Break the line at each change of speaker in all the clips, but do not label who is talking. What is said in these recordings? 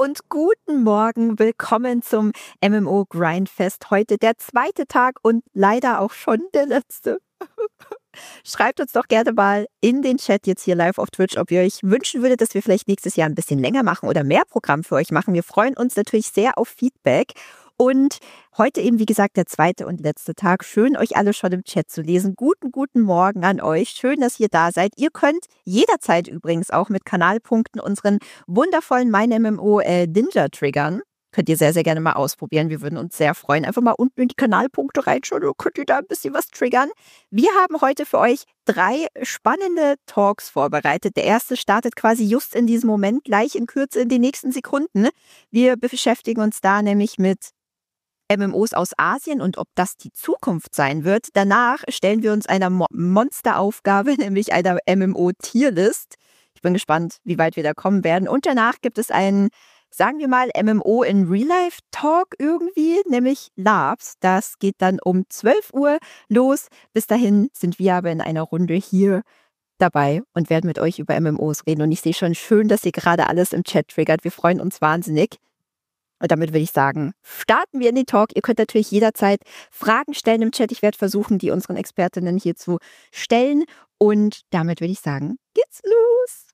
und guten Morgen. Willkommen zum MMO Grindfest. Heute der zweite Tag und leider auch schon der letzte. Schreibt uns doch gerne mal in den Chat jetzt hier live auf Twitch, ob ihr euch wünschen würdet, dass wir vielleicht nächstes Jahr ein bisschen länger machen oder mehr Programm für euch machen. Wir freuen uns natürlich sehr auf Feedback. Und heute eben, wie gesagt, der zweite und letzte Tag. Schön, euch alle schon im Chat zu lesen. Guten Morgen an euch. Schön, dass ihr da seid. Ihr könnt jederzeit übrigens auch mit Kanalpunkten unseren wundervollen MeinMMO Ninja triggern. Könnt ihr sehr, sehr gerne mal ausprobieren. Wir würden uns sehr freuen. Einfach mal unten in die Kanalpunkte reinschauen. Oder könnt ihr da ein bisschen was triggern. Wir haben heute für euch 3 spannende Talks vorbereitet. Der erste startet quasi just in diesem Moment, gleich in Kürze in den nächsten Sekunden. Wir beschäftigen uns da nämlich mit MMOs aus Asien und ob das die Zukunft sein wird. Danach stellen wir uns einer Monsteraufgabe, nämlich einer MMO-Tierlist. Ich bin gespannt, wie weit wir da kommen werden. Und danach gibt es einen, sagen wir mal, MMO in Real-Life-Talk irgendwie, nämlich Labs. Das geht dann um 12 Uhr los. Bis dahin sind wir aber in einer Runde hier dabei und werden mit euch über MMOs reden. Und ich sehe schon schön, dass ihr gerade alles im Chat triggert. Wir freuen uns wahnsinnig. Und damit würde ich sagen, starten wir in den Talk. Ihr könnt natürlich jederzeit Fragen stellen im Chat. Ich werde versuchen, die unseren Expertinnen hier zu stellen. Und damit würde ich sagen, geht's los.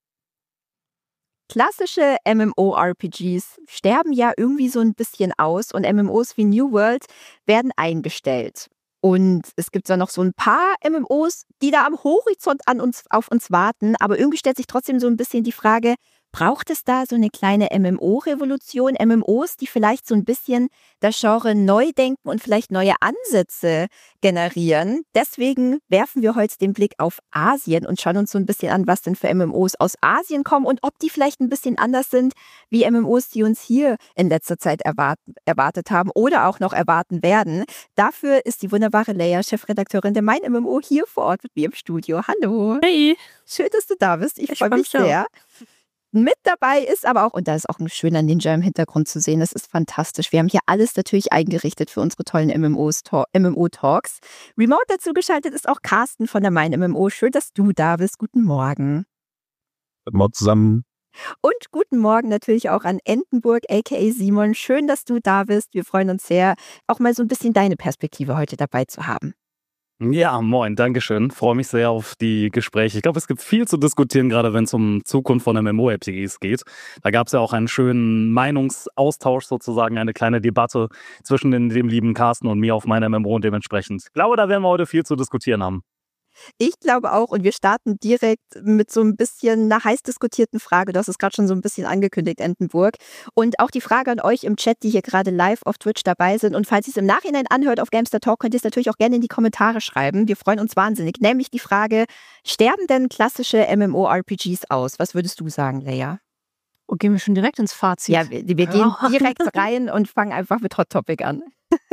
Klassische MMORPGs sterben ja irgendwie so ein bisschen aus und MMOs wie New World werden eingestellt. Und es gibt zwar noch so ein paar MMOs, die da am Horizont auf uns warten, aber irgendwie stellt sich trotzdem so ein bisschen die Frage, braucht es da so eine kleine MMO-Revolution? MMOs, die vielleicht so ein bisschen das Genre neu denken und vielleicht neue Ansätze generieren. Deswegen werfen wir heute den Blick auf Asien und schauen uns so ein bisschen an, was denn für MMOs aus Asien kommen und ob die vielleicht ein bisschen anders sind wie MMOs, die uns hier in letzter Zeit erwartet haben oder auch noch erwarten werden. Dafür ist die wunderbare Leia, Chefredakteurin der MeinMMO, hier vor Ort mit mir im Studio. Hallo.
Hey.
Schön, dass du da bist. Ich freue mich sehr. Mit dabei ist aber auch, und da ist auch ein schöner Ninja im Hintergrund zu sehen, das ist fantastisch. Wir haben hier alles natürlich eingerichtet für unsere tollen MMO-Talks. Remote dazu geschaltet ist auch Carsten von der MeinMMO. Schön, dass du da bist. Guten Morgen.
Guten Morgen zusammen.
Und guten Morgen natürlich auch an Entenburg, a.k.a. Simon. Schön, dass du da bist. Wir freuen uns sehr, auch mal so ein bisschen deine Perspektive heute dabei zu haben.
Ja, moin, dankeschön. Freue mich sehr auf die Gespräche. Ich glaube, es gibt viel zu diskutieren, gerade wenn es um Zukunft von MMORPGs geht. Da gab es ja auch einen schönen Meinungsaustausch sozusagen, eine kleine Debatte zwischen dem lieben Carsten und mir auf meiner MMO und dementsprechend. Ich glaube, da werden wir heute viel zu diskutieren haben.
Ich glaube auch, und wir starten direkt mit so ein bisschen einer heiß diskutierten Frage. Du hast es gerade schon so ein bisschen angekündigt, Entenburg. Und auch die Frage an euch im Chat, die hier gerade live auf Twitch dabei sind. Und falls ihr es im Nachhinein anhört auf Gamester Talk, könnt ihr es natürlich auch gerne in die Kommentare schreiben. Wir freuen uns wahnsinnig. Nämlich die Frage, sterben denn klassische MMORPGs aus? Was würdest du sagen, Leia?
Oh, gehen wir schon direkt ins Fazit?
Ja, wir gehen direkt rein und fangen einfach mit Hot Topic an.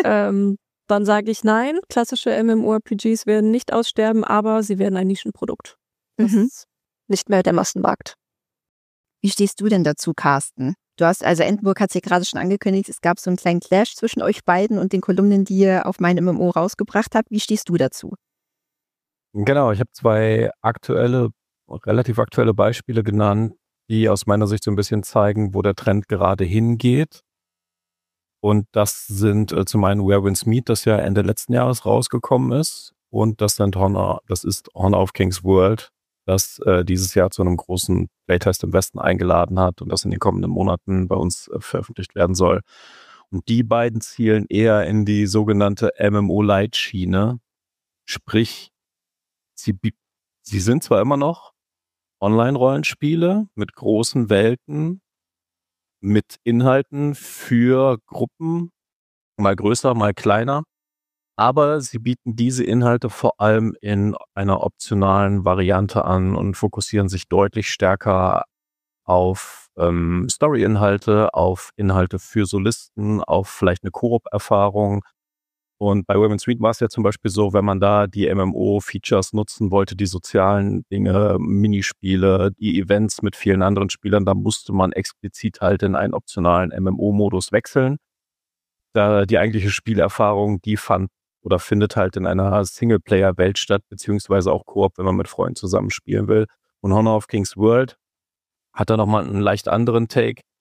Dann sage ich nein. Klassische MMORPGs werden nicht aussterben, aber sie werden ein Nischenprodukt. Das ist nicht mehr der Massenmarkt.
Wie stehst du denn dazu, Carsten? Du hast, also Entenburg hat es ja gerade schon angekündigt, es gab so einen kleinen Clash zwischen euch beiden und den Kolumnen, die ihr auf MeinMMO rausgebracht habt. Wie stehst du dazu?
Genau, ich habe 2 relativ aktuelle Beispiele genannt, die aus meiner Sicht so ein bisschen zeigen, wo der Trend gerade hingeht. Und das sind zum einen Where Winds Meet, das ja Ende letzten Jahres rausgekommen ist. Und das ist Honor of Kings World, das dieses Jahr zu einem großen Playtest im Westen eingeladen hat und das in den kommenden Monaten bei uns veröffentlicht werden soll. Und die beiden zielen eher in die sogenannte MMO-Light-Schiene. Sprich, sie sind zwar immer noch Online-Rollenspiele mit großen Welten, mit Inhalten für Gruppen, mal größer, mal kleiner. Aber sie bieten diese Inhalte vor allem in einer optionalen Variante an und fokussieren sich deutlich stärker auf Story-Inhalte, auf Inhalte für Solisten, auf vielleicht eine Koop-Erfahrung. Und bei Women's Read war es ja zum Beispiel so, wenn man da die MMO-Features nutzen wollte, die sozialen Dinge, Minispiele, die Events mit vielen anderen Spielern, da musste man explizit halt in einen optionalen MMO-Modus wechseln. Da die eigentliche Spielerfahrung, die findet halt in einer Singleplayer-Welt statt, beziehungsweise auch Koop, wenn man mit Freunden zusammenspielen will. Und Honor of Kings World hat da nochmal einen leicht anderen Take.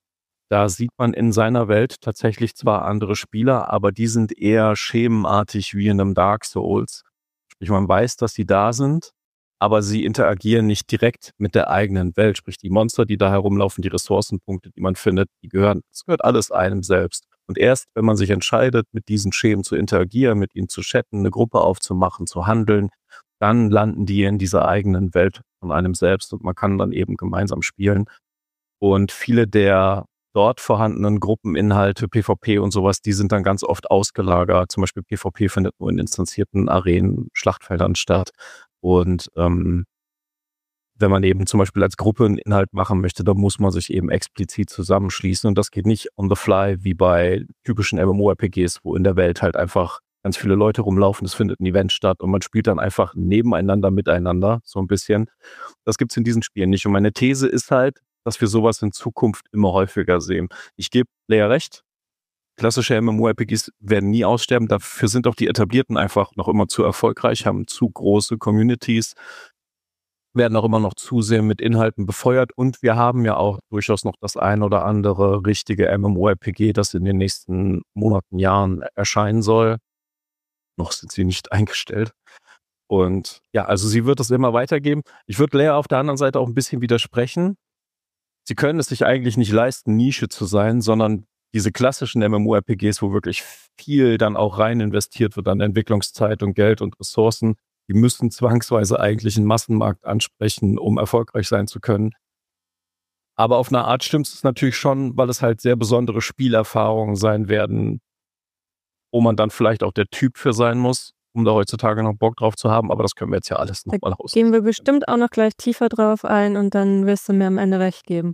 Da sieht man in seiner Welt tatsächlich zwar andere Spieler, aber die sind eher schemenartig wie in einem Dark Souls. Sprich, man weiß, dass sie da sind, aber sie interagieren nicht direkt mit der eigenen Welt. Sprich, die Monster, die da herumlaufen, die Ressourcenpunkte, die man findet, das gehört alles einem selbst. Und erst, wenn man sich entscheidet, mit diesen Schemen zu interagieren, mit ihnen zu chatten, eine Gruppe aufzumachen, zu handeln, dann landen die in dieser eigenen Welt von einem selbst und man kann dann eben gemeinsam spielen. Und viele der dort vorhandenen Gruppeninhalte, PvP und sowas, die sind dann ganz oft ausgelagert. Zum Beispiel PvP findet nur in instanzierten Arenen, Schlachtfeldern statt. Und wenn man eben zum Beispiel als Gruppe einen Inhalt machen möchte, dann muss man sich eben explizit zusammenschließen. Und das geht nicht on the fly wie bei typischen MMORPGs, wo in der Welt halt einfach ganz viele Leute rumlaufen, es findet ein Event statt und man spielt dann einfach nebeneinander, miteinander, so ein bisschen. Das gibt's in diesen Spielen nicht. Und meine These ist halt, dass wir sowas in Zukunft immer häufiger sehen. Ich gebe Lea recht, klassische MMORPGs werden nie aussterben, dafür sind auch die etablierten einfach noch immer zu erfolgreich, haben zu große Communities, werden auch immer noch zu sehr mit Inhalten befeuert und wir haben ja auch durchaus noch das ein oder andere richtige MMORPG, das in den nächsten Monaten, Jahren erscheinen soll. Noch sind sie nicht eingestellt. Und ja, also sie wird es immer weitergeben. Ich würde Lea auf der anderen Seite auch ein bisschen widersprechen. Sie können es sich eigentlich nicht leisten, Nische zu sein, sondern diese klassischen MMORPGs, wo wirklich viel dann auch rein investiert wird an Entwicklungszeit und Geld und Ressourcen, die müssen zwangsweise eigentlich einen Massenmarkt ansprechen, um erfolgreich sein zu können. Aber auf eine Art stimmt es natürlich schon, weil es halt sehr besondere Spielerfahrungen sein werden, wo man dann vielleicht auch der Typ für sein muss, um da heutzutage noch Bock drauf zu haben. Aber das können wir jetzt ja alles nochmal aus.
Gehen wir bestimmt auch noch gleich tiefer drauf ein und dann wirst du mir am Ende recht geben.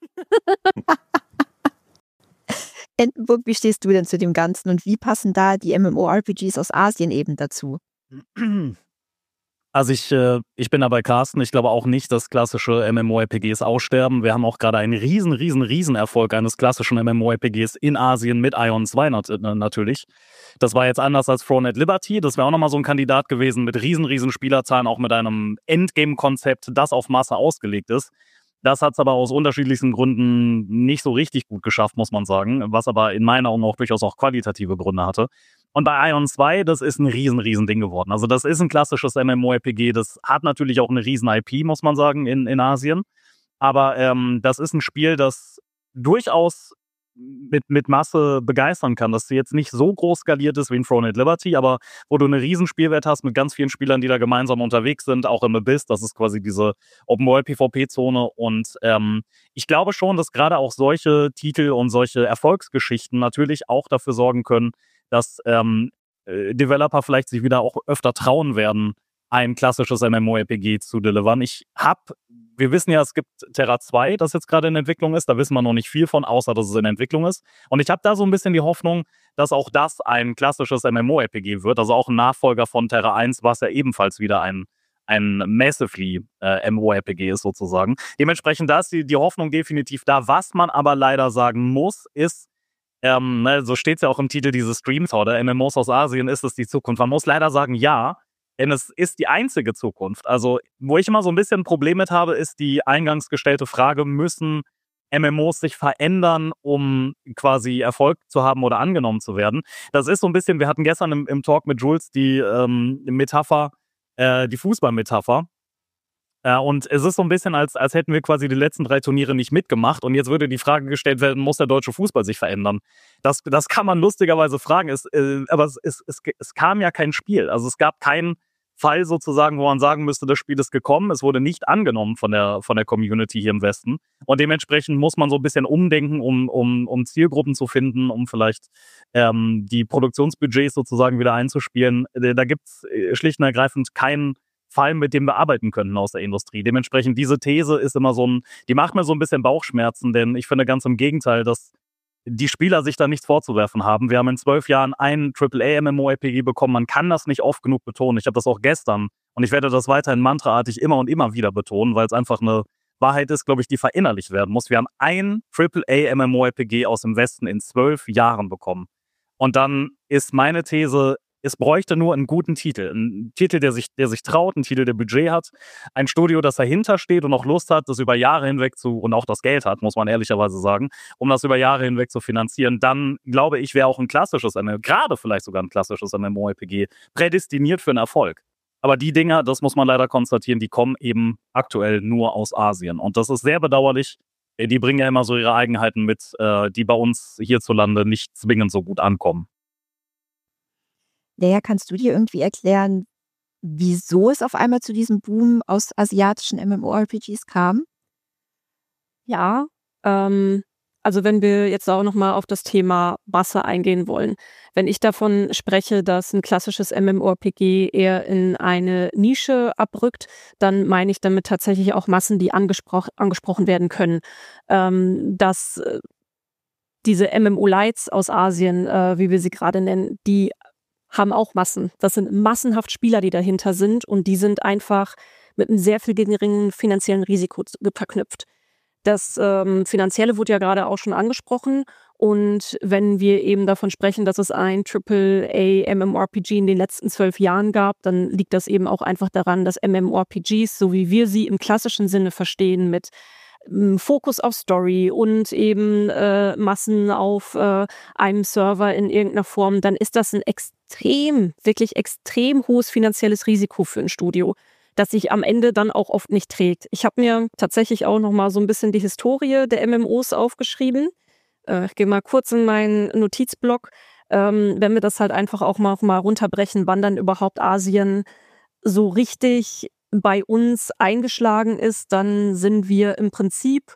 Entenburg, wie stehst du denn zu dem Ganzen und wie passen da die MMORPGs aus Asien eben dazu?
Also ich bin da bei Carsten. Ich glaube auch nicht, dass klassische MMORPGs aussterben. Wir haben auch gerade einen riesen Erfolg eines klassischen MMORPGs in Asien mit Ion 2 natürlich. Das war jetzt anders als Thrown at Liberty. Das wäre auch nochmal so ein Kandidat gewesen mit riesen Spielerzahlen, auch mit einem Endgame-Konzept, das auf Masse ausgelegt ist. Das hat es aber aus unterschiedlichsten Gründen nicht so richtig gut geschafft, muss man sagen, was aber in meinen Augen auch durchaus auch qualitative Gründe hatte. Und bei Ion 2, das ist ein riesen Ding geworden. Also das ist ein klassisches MMORPG, das hat natürlich auch eine riesen IP, muss man sagen, in Asien. Aber das ist ein Spiel, das durchaus mit Masse begeistern kann, dass sie jetzt nicht so groß skaliert ist wie in Thrown at Liberty, aber wo du eine riesen Spielwelt hast mit ganz vielen Spielern, die da gemeinsam unterwegs sind, auch im Abyss, das ist quasi diese Open-World-PvP-Zone und ich glaube schon, dass gerade auch solche Titel und solche Erfolgsgeschichten natürlich auch dafür sorgen können, dass Developer vielleicht sich wieder auch öfter trauen werden, ein klassisches MMORPG zu delivern. Wir wissen ja, es gibt Terra 2, das jetzt gerade in Entwicklung ist. Da wissen wir noch nicht viel von, außer dass es in Entwicklung ist. Und ich habe da so ein bisschen die Hoffnung, dass auch das ein klassisches MMORPG wird. Also auch ein Nachfolger von Terra 1, was ja ebenfalls wieder ein Massively MMORPG ist sozusagen. Dementsprechend da ist die Hoffnung definitiv da. Was man aber leider sagen muss, ist, so steht es ja auch im Titel dieses Streams oder MMOs aus Asien, ist es die Zukunft. Man muss leider sagen, ja, denn es ist die einzige Zukunft. Also, wo ich immer so ein bisschen ein Problem mit habe, ist die eingangs gestellte Frage, müssen MMOs sich verändern, um quasi Erfolg zu haben oder angenommen zu werden? Das ist so ein bisschen, wir hatten gestern im Talk mit Jules die Metapher, die Fußballmetapher. Und es ist so ein bisschen, als hätten wir quasi die letzten 3 Turniere nicht mitgemacht und jetzt würde die Frage gestellt werden, muss der deutsche Fußball sich verändern? Das kann man lustigerweise fragen, aber es kam ja kein Spiel. Also es gab keinen Fall sozusagen, wo man sagen müsste, das Spiel ist gekommen, es wurde nicht angenommen von der Community hier im Westen und dementsprechend muss man so ein bisschen umdenken, um Zielgruppen zu finden, um vielleicht die Produktionsbudgets sozusagen wieder einzuspielen. Da gibt's schlicht und ergreifend keinen Fall, mit dem wir arbeiten könnten aus der Industrie. Dementsprechend diese These ist immer die macht mir so ein bisschen Bauchschmerzen, denn ich finde ganz im Gegenteil, dass die Spieler sich da nichts vorzuwerfen haben. Wir haben in 12 Jahren ein AAA-MMORPG bekommen. Man kann das nicht oft genug betonen. Ich habe das auch gestern und ich werde das weiterhin mantraartig immer und immer wieder betonen, weil es einfach eine Wahrheit ist, glaube ich, die verinnerlicht werden muss. Wir haben ein AAA-MMORPG aus dem Westen in 12 Jahren bekommen. Und dann ist meine These, Es bräuchte nur einen guten Titel. Ein Titel, der sich traut, ein Titel, der Budget hat. Ein Studio, das dahinter steht und auch Lust hat, das über Jahre hinweg und auch das Geld hat, muss man ehrlicherweise sagen, um das über Jahre hinweg zu finanzieren. Dann, glaube ich, wäre auch ein klassisches, gerade vielleicht sogar ein klassisches MMORPG prädestiniert für einen Erfolg. Aber die Dinger, das muss man leider konstatieren, die kommen eben aktuell nur aus Asien. Und das ist sehr bedauerlich. Die bringen ja immer so ihre Eigenheiten mit, die bei uns hierzulande nicht zwingend so gut ankommen.
Naja, kannst du dir irgendwie erklären, wieso es auf einmal zu diesem Boom aus asiatischen MMORPGs kam?
Ja, also wenn wir jetzt auch nochmal auf das Thema Masse eingehen wollen. Wenn ich davon spreche, dass ein klassisches MMORPG eher in eine Nische abrückt, dann meine ich damit tatsächlich auch Massen, die angesprochen werden können. Dass diese MMO-Lights aus Asien, wie wir sie gerade nennen, die haben auch Massen. Das sind massenhaft Spieler, die dahinter sind und die sind einfach mit einem sehr viel geringen finanziellen Risiko verknüpft. Das Finanzielle wurde ja gerade auch schon angesprochen und wenn wir eben davon sprechen, dass es ein AAA MMORPG in den letzten 12 Jahren gab, dann liegt das eben auch einfach daran, dass MMORPGs, so wie wir sie im klassischen Sinne verstehen, mit Fokus auf Story und eben Massen auf einem Server in irgendeiner Form, dann ist das ein wirklich extrem hohes finanzielles Risiko für ein Studio, das sich am Ende dann auch oft nicht trägt. Ich habe mir tatsächlich auch noch mal so ein bisschen die Historie der MMOs aufgeschrieben. Ich gehe mal kurz in meinen Notizblock. Wenn wir das halt einfach auch mal runterbrechen, wann dann überhaupt Asien so richtig bei uns eingeschlagen ist, dann sind wir im Prinzip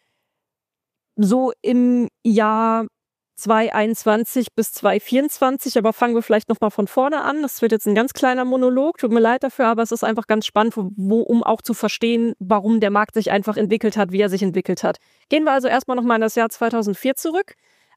so im Jahr 2021 bis 2024, aber fangen wir vielleicht nochmal von vorne an. Das wird jetzt ein ganz kleiner Monolog, tut mir leid dafür, aber es ist einfach ganz spannend, um auch zu verstehen, warum der Markt sich einfach entwickelt hat, wie er sich entwickelt hat. Gehen wir also erstmal nochmal in das Jahr 2004 zurück.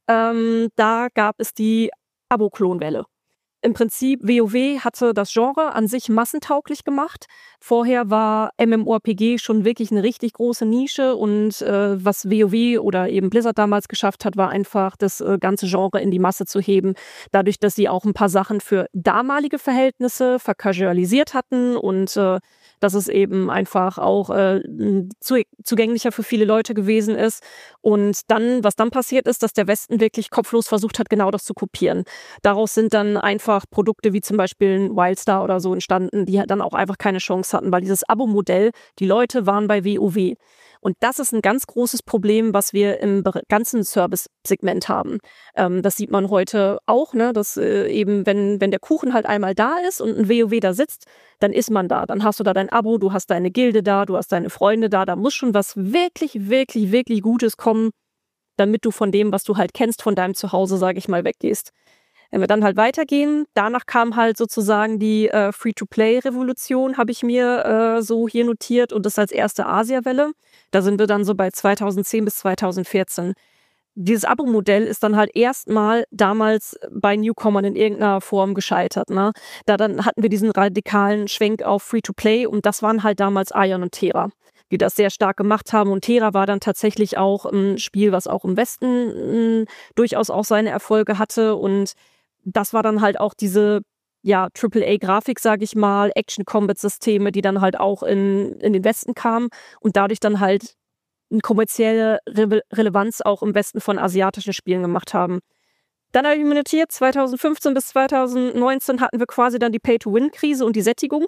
Da gab es die Abo-Klonwelle. Im Prinzip, WoW hatte das Genre an sich massentauglich gemacht. Vorher war MMORPG schon wirklich eine richtig große Nische und was WoW oder eben Blizzard damals geschafft hat, war einfach das ganze Genre in die Masse zu heben. Dadurch, dass sie auch ein paar Sachen für damalige Verhältnisse vercasualisiert hatten und dass es eben einfach auch zugänglicher für viele Leute gewesen ist. Und dann, was dann passiert ist, dass der Westen wirklich kopflos versucht hat, genau das zu kopieren. Daraus sind dann einfach Produkte wie zum Beispiel ein Wildstar oder so entstanden, die dann auch einfach keine Chance hatten, weil dieses Abo-Modell, die Leute waren bei WoW. Und das ist ein ganz großes Problem, was wir im ganzen Service-Segment haben. Das sieht man heute auch, ne? Dass eben, wenn der Kuchen halt einmal da ist und ein WoW da sitzt, dann ist man da. Dann hast du da dein Abo, du hast deine Gilde da, du hast deine Freunde da. Da muss schon was wirklich, wirklich, wirklich Gutes kommen, damit du von dem, was du halt kennst, von deinem Zuhause, sage ich mal, weggehst. Wenn wir dann halt weitergehen, danach kam halt sozusagen die Free-to-Play-Revolution, habe ich mir so hier notiert und das als erste Asia-Welle. Da sind wir dann so bei 2010 bis 2014. Dieses Abo-Modell ist dann halt erstmal damals bei Newcomern in irgendeiner Form gescheitert. Ne? Dann hatten wir diesen radikalen Schwenk auf Free-to-Play und das waren halt damals Aion und Tera, die das sehr stark gemacht haben. Und Tera war dann tatsächlich auch ein Spiel, was auch im Westen durchaus auch seine Erfolge hatte und das war dann halt auch diese AAA-Grafik, sage ich mal, Action-Combat-Systeme, die dann halt auch in den Westen kamen und dadurch dann halt eine kommerzielle Relevanz auch im Westen von asiatischen Spielen gemacht haben. Dann habe ich mir notiert, 2015 bis 2019 hatten wir quasi dann die Pay-to-Win-Krise und die Sättigung.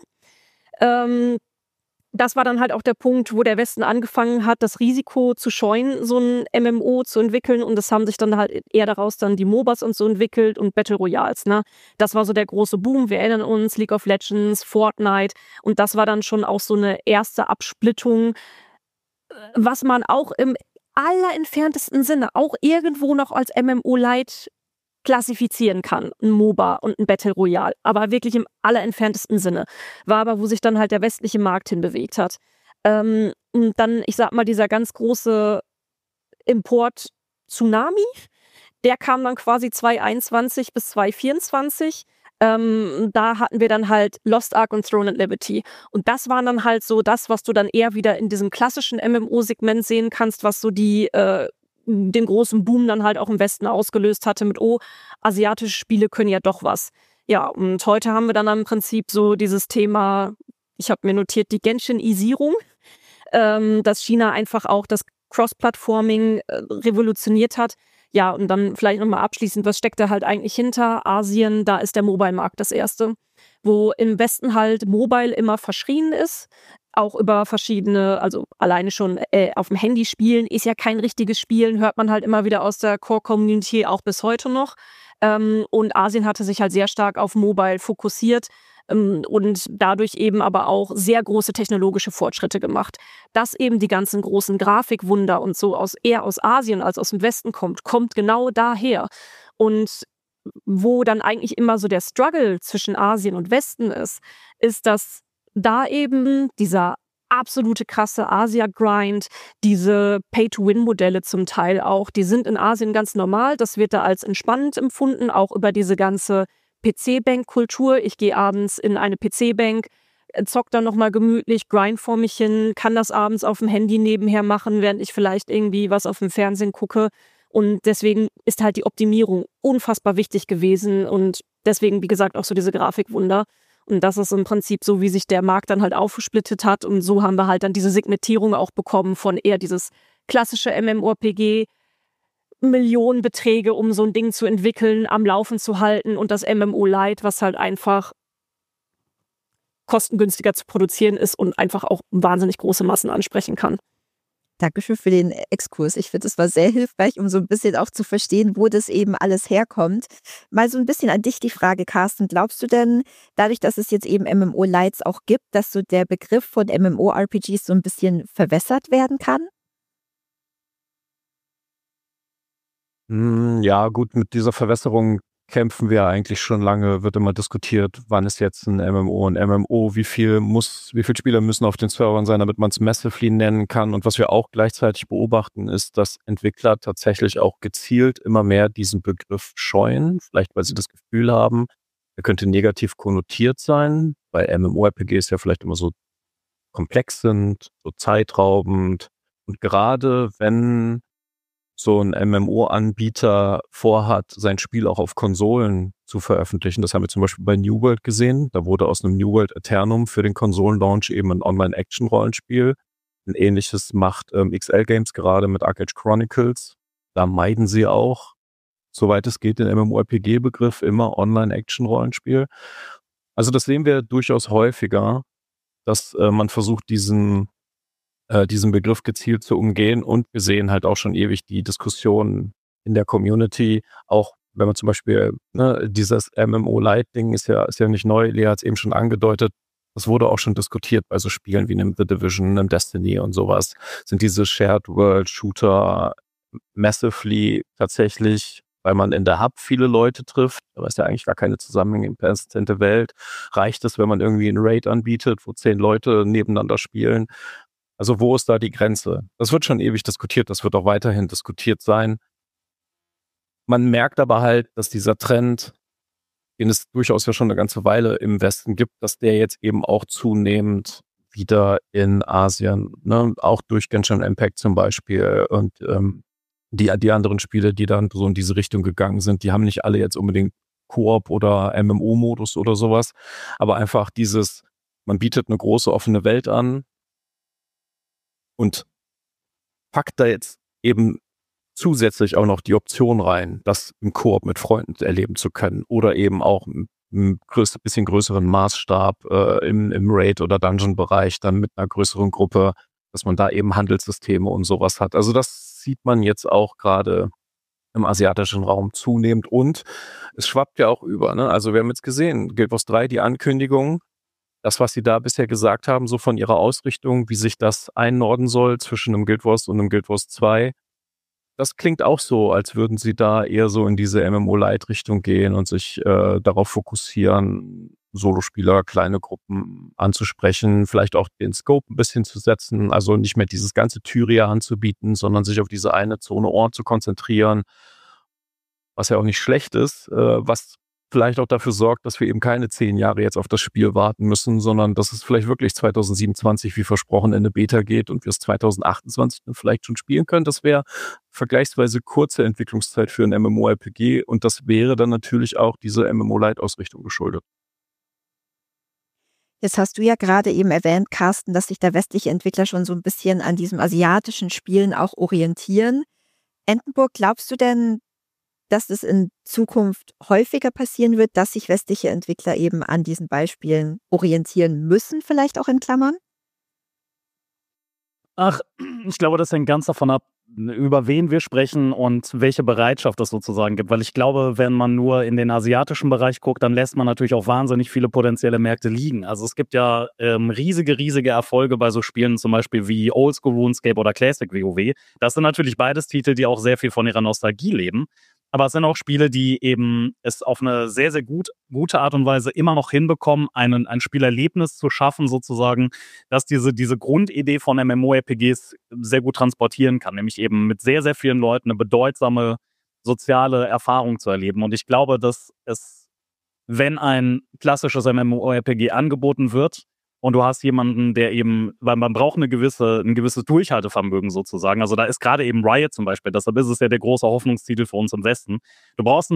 Das war dann halt auch der Punkt, wo der Westen angefangen hat, das Risiko zu scheuen, so ein MMO zu entwickeln. Und das haben sich dann halt eher daraus dann die MOBAs und so entwickelt und Battle Royals. Ne? Das war so der große Boom. Wir erinnern uns, League of Legends, Fortnite. Und das war dann schon auch so eine erste Absplittung, was man auch im allerentferntesten Sinne auch irgendwo noch als MMO-Light klassifizieren kann, ein MOBA und ein Battle Royale, aber wirklich im allerentferntesten Sinne. War aber, wo sich dann halt der westliche Markt hinbewegt hat. Und dann, ich sag mal, dieser ganz große Import-Tsunami, der kam dann quasi 2021 bis 2024. Da hatten wir dann halt Lost Ark und Throne and Liberty. Und das waren dann halt so das, was du dann eher wieder in diesem klassischen MMO-Segment sehen kannst, was so den großen Boom dann halt auch im Westen ausgelöst hatte mit, asiatische Spiele können ja doch was. Ja, und heute haben wir dann im Prinzip so dieses Thema, ich habe mir notiert, die Genshin-Isierung, dass China einfach auch das Cross-Plattforming revolutioniert hat. Ja, und dann vielleicht nochmal abschließend, was steckt da halt eigentlich hinter Asien? Da ist der Mobile-Markt das erste, wo im Westen halt Mobile immer verschrien ist, auch über verschiedene, also alleine schon auf dem Handy spielen, ist ja kein richtiges Spielen, hört man halt immer wieder aus der Core-Community, auch bis heute noch. Und Asien hatte sich halt sehr stark auf Mobile fokussiert und dadurch eben aber auch sehr große technologische Fortschritte gemacht. Dass eben die ganzen großen Grafikwunder und so eher aus Asien als aus dem Westen kommt genau daher. Und wo dann eigentlich immer so der Struggle zwischen Asien und Westen ist, dass da eben dieser absolute krasse Asia-Grind, diese Pay-to-Win-Modelle zum Teil auch, die sind in Asien ganz normal. Das wird da als entspannend empfunden, auch über diese ganze PC-Bank-Kultur. Ich gehe abends in eine PC-Bank, zock dann nochmal gemütlich, grind vor mich hin, kann das abends auf dem Handy nebenher machen, während ich vielleicht irgendwie was auf dem Fernsehen gucke. Und deswegen ist halt die Optimierung unfassbar wichtig gewesen und deswegen, wie gesagt, auch so diese Grafikwunder. Und das ist im Prinzip so, wie sich der Markt dann halt aufgesplittet hat. Und so haben wir halt dann diese Segmentierung auch bekommen von eher dieses klassische MMORPG, Millionenbeträge, um so ein Ding zu entwickeln, am Laufen zu halten und das MMO Lite, was halt einfach kostengünstiger zu produzieren ist und einfach auch wahnsinnig große Massen ansprechen kann.
Dankeschön für den Exkurs. Ich finde, es war sehr hilfreich, um so ein bisschen auch zu verstehen, wo das eben alles herkommt. Mal so ein bisschen an dich die Frage, Carsten. Glaubst du denn, dadurch, dass es jetzt eben MMO-Lights auch gibt, dass so der Begriff von MMORPGs so ein bisschen verwässert werden kann?
Ja, gut, mit dieser Verwässerung kämpfen wir eigentlich schon lange, wird immer diskutiert, wann ist jetzt ein MMO ein MMO, wie viel Spieler müssen auf den Servern sein, damit man es Massively nennen kann. Und was wir auch gleichzeitig beobachten, ist, dass Entwickler tatsächlich auch gezielt immer mehr diesen Begriff scheuen, vielleicht weil sie das Gefühl haben, er könnte negativ konnotiert sein, weil MMORPGs ja vielleicht immer so komplex sind, so zeitraubend. Und gerade wenn so ein MMO-Anbieter vorhat, sein Spiel auch auf Konsolen zu veröffentlichen. Das haben wir zum Beispiel bei New World gesehen. Da wurde aus einem New World Aeternum für den Konsolenlaunch eben ein Online-Action-Rollenspiel. Ein ähnliches macht XL Games gerade mit Arcade Chronicles. Da meiden sie auch, soweit es geht, den MMORPG-Begriff immer Online-Action-Rollenspiel. Also das sehen wir durchaus häufiger, dass man versucht, diesen Begriff gezielt zu umgehen. Und wir sehen halt auch schon ewig die Diskussion in der Community, auch wenn man zum Beispiel, dieses MMO-Lite-Ding ist ja nicht neu, Lea hat es eben schon angedeutet, das wurde auch schon diskutiert bei so Spielen wie einem The Division, einem Destiny und sowas, sind diese Shared-World-Shooter massively tatsächlich, weil man in der Hub viele Leute trifft, aber es ist ja eigentlich gar keine zusammenhängende persistente Welt, reicht es, wenn man irgendwie einen Raid anbietet, wo 10 Leute nebeneinander spielen. Also wo ist da die Grenze? Das wird schon ewig diskutiert, das wird auch weiterhin diskutiert sein. Man merkt aber halt, dass dieser Trend, den es durchaus ja schon eine ganze Weile im Westen gibt, dass der jetzt eben auch zunehmend wieder in Asien, auch durch Genshin Impact zum Beispiel und die anderen Spiele, die dann so in diese Richtung gegangen sind, die haben nicht alle jetzt unbedingt Koop oder MMO-Modus oder sowas, aber einfach man bietet eine große offene Welt an, und packt da jetzt eben zusätzlich auch noch die Option rein, das im Koop mit Freunden erleben zu können oder eben auch im bisschen größeren Maßstab im Raid- oder Dungeon-Bereich dann mit einer größeren Gruppe, dass man da eben Handelssysteme und sowas hat. Also das sieht man jetzt auch gerade im asiatischen Raum zunehmend und es schwappt ja auch über. Ne? Also wir haben jetzt gesehen, Guild Wars 3, die Ankündigung, das, was sie da bisher gesagt haben, so von ihrer Ausrichtung, wie sich das einnorden soll zwischen einem Guild Wars und einem Guild Wars 2, das klingt auch so, als würden sie da eher so in diese MMO-Light-Richtung gehen und sich darauf fokussieren, Solospieler, kleine Gruppen anzusprechen, vielleicht auch den Scope ein bisschen zu setzen, also nicht mehr dieses ganze Tyria anzubieten, sondern sich auf diese eine Zone Ort zu konzentrieren, was ja auch nicht schlecht ist, was vielleicht auch dafür sorgt, dass wir eben keine 10 Jahre jetzt auf das Spiel warten müssen, sondern dass es vielleicht wirklich 2027 wie versprochen in eine Beta geht und wir es 2028 dann vielleicht schon spielen können. Das wäre vergleichsweise kurze Entwicklungszeit für ein MMORPG und das wäre dann natürlich auch diese MMO-Light-Ausrichtung geschuldet.
Jetzt hast du ja gerade eben erwähnt, Carsten, dass sich da westliche Entwickler schon so ein bisschen an diesem asiatischen Spielen auch orientieren. Entenburg, glaubst du denn, dass es in Zukunft häufiger passieren wird, dass sich westliche Entwickler eben an diesen Beispielen orientieren müssen, vielleicht auch in Klammern?
Ach, ich glaube, das hängt ganz davon ab, über wen wir sprechen und welche Bereitschaft es sozusagen gibt. Weil ich glaube, wenn man nur in den asiatischen Bereich guckt, dann lässt man natürlich auch wahnsinnig viele potenzielle Märkte liegen. Also es gibt ja riesige Erfolge bei so Spielen, zum Beispiel wie Oldschool RuneScape oder Classic WoW. Das sind natürlich beides Titel, die auch sehr viel von ihrer Nostalgie leben. Aber es sind auch Spiele, die eben es auf eine sehr gute Art und Weise immer noch hinbekommen, ein Spielerlebnis zu schaffen, sozusagen, dass diese Grundidee von MMORPGs sehr gut transportieren kann, nämlich eben mit sehr, sehr vielen Leuten eine bedeutsame soziale Erfahrung zu erleben. Und ich glaube, dass es, wenn ein klassisches MMORPG angeboten wird, und du hast jemanden, der eben, weil man braucht ein gewisses Durchhaltevermögen sozusagen. Also da ist gerade eben Riot zum Beispiel, deshalb ist es ja der große Hoffnungstitel für uns im Westen. Du brauchst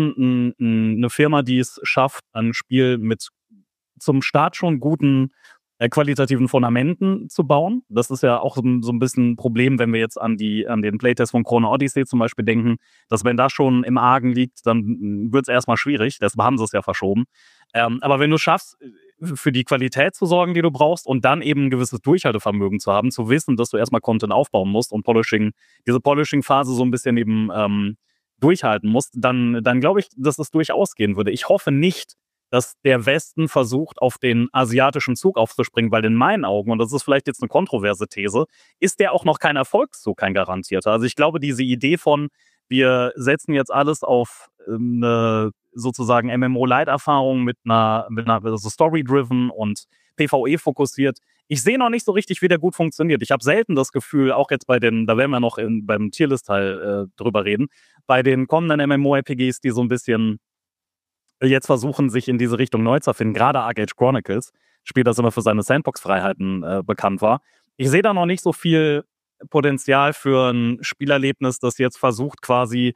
eine Firma, die es schafft, ein Spiel mit zum Start schon guten qualitativen Fundamenten zu bauen. Das ist ja auch so ein bisschen ein Problem, wenn wir jetzt an den Playtest von Chrono Odyssey zum Beispiel denken, dass wenn das schon im Argen liegt, dann wird es erstmal schwierig. Deshalb haben sie es ja verschoben. Aber wenn du schaffst, für die Qualität zu sorgen, die du brauchst und dann eben ein gewisses Durchhaltevermögen zu haben, zu wissen, dass du erstmal Content aufbauen musst und diese Polishing-Phase so ein bisschen eben durchhalten musst, dann glaube ich, dass es durchaus gehen würde. Ich hoffe nicht, dass der Westen versucht, auf den asiatischen Zug aufzuspringen, weil in meinen Augen, und das ist vielleicht jetzt eine kontroverse These, ist der auch noch kein Erfolgszug, kein garantierter. Also ich glaube, diese Idee von, wir setzen jetzt alles auf eine sozusagen MMO-Light-Erfahrung mit einer also Story-driven und PvE-fokussiert. Ich sehe noch nicht so richtig, wie der gut funktioniert. Ich habe selten das Gefühl, auch jetzt da werden wir noch beim Tierlist-Teil drüber reden, bei den kommenden MMORPGs, die so ein bisschen jetzt versuchen, sich in diese Richtung neu zu erfinden. Gerade Arc Age Chronicles, Spiel, das immer für seine Sandbox-Freiheiten bekannt war. Ich sehe da noch nicht so viel Potenzial für ein Spielerlebnis, das jetzt versucht, quasi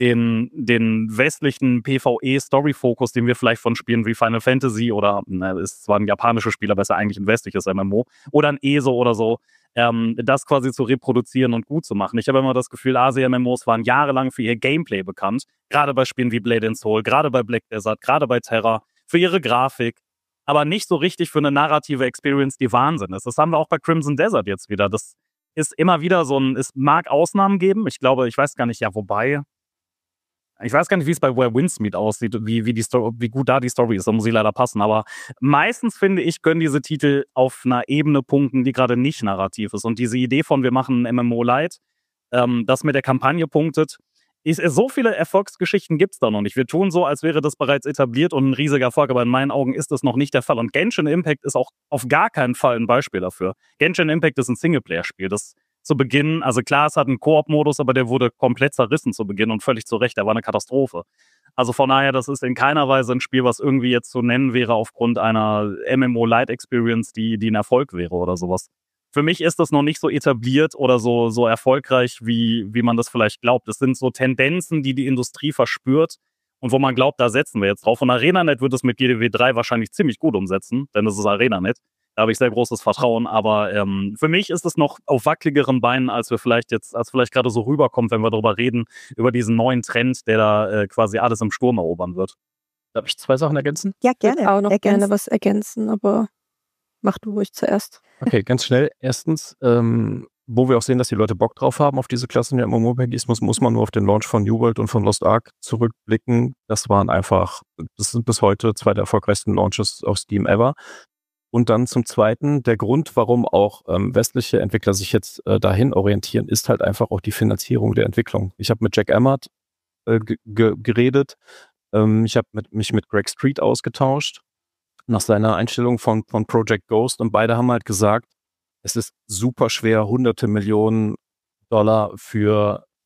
den westlichen PvE-Story-Fokus, den wir vielleicht von Spielen wie Final Fantasy oder, ist zwar ein japanisches Spiel, aber ist ja eigentlich ein westliches MMO, oder ein ESO oder so, das quasi zu reproduzieren und gut zu machen. Ich habe immer das Gefühl, Asia-MMOs waren jahrelang für ihr Gameplay bekannt, gerade bei Spielen wie Blade and Soul, gerade bei Black Desert, gerade bei Terra, für ihre Grafik, aber nicht so richtig für eine narrative Experience, die Wahnsinn ist. Das haben wir auch bei Crimson Desert jetzt wieder. Das ist immer wieder es mag Ausnahmen geben. Ich glaube, ich weiß gar nicht, wie es bei Where Winds Meet aussieht, wie gut da die Story ist, da muss ich leider passen. Aber meistens, finde ich, können diese Titel auf einer Ebene punkten, die gerade nicht narrativ ist. Und diese Idee von, wir machen ein MMO Light, das mit der Kampagne punktet, so viele Erfolgsgeschichten gibt es da noch nicht. Wir tun so, als wäre das bereits etabliert und ein riesiger Erfolg, aber in meinen Augen ist das noch nicht der Fall. Und Genshin Impact ist auch auf gar keinen Fall ein Beispiel dafür. Genshin Impact ist ein Singleplayer-Spiel, das zu Beginn, also klar, es hat einen Koop-Modus, aber der wurde komplett zerrissen zu Beginn und völlig zu Recht, der war eine Katastrophe. Also von daher, das ist in keiner Weise ein Spiel, was irgendwie jetzt zu nennen wäre aufgrund einer MMO-Light-Experience, die ein Erfolg wäre oder sowas. Für mich ist das noch nicht so etabliert oder so erfolgreich, wie man das vielleicht glaubt. Es sind so Tendenzen, die Industrie verspürt und wo man glaubt, da setzen wir jetzt drauf. Und ArenaNet wird es mit GDW 3 wahrscheinlich ziemlich gut umsetzen, denn es ist ArenaNet. Da habe ich sehr großes Vertrauen, aber für mich ist es noch auf wackeligeren Beinen, als vielleicht gerade so rüberkommt, wenn wir darüber reden, über diesen neuen Trend, der da quasi alles im Sturm erobern wird.
Darf ich 2 Sachen ergänzen?
Ja,
Ich würde
gerne.
auch noch gerne was ergänzen, aber mach du ruhig zuerst.
Okay, ganz schnell. Erstens, wo wir auch sehen, dass die Leute Bock drauf haben auf diese Klassen der MMORPGs, muss man nur auf den Launch von New World und von Lost Ark zurückblicken. Das sind bis heute 2 der erfolgreichsten Launches auf Steam ever. Und dann zum Zweiten, der Grund, warum auch westliche Entwickler sich jetzt dahin orientieren, ist halt einfach auch die Finanzierung der Entwicklung. Ich habe mit Jack Emmert geredet, ich habe mich mit Greg Street ausgetauscht, nach seiner Einstellung von Project Ghost, und beide haben halt gesagt, es ist super schwer, hunderte Millionen Dollar für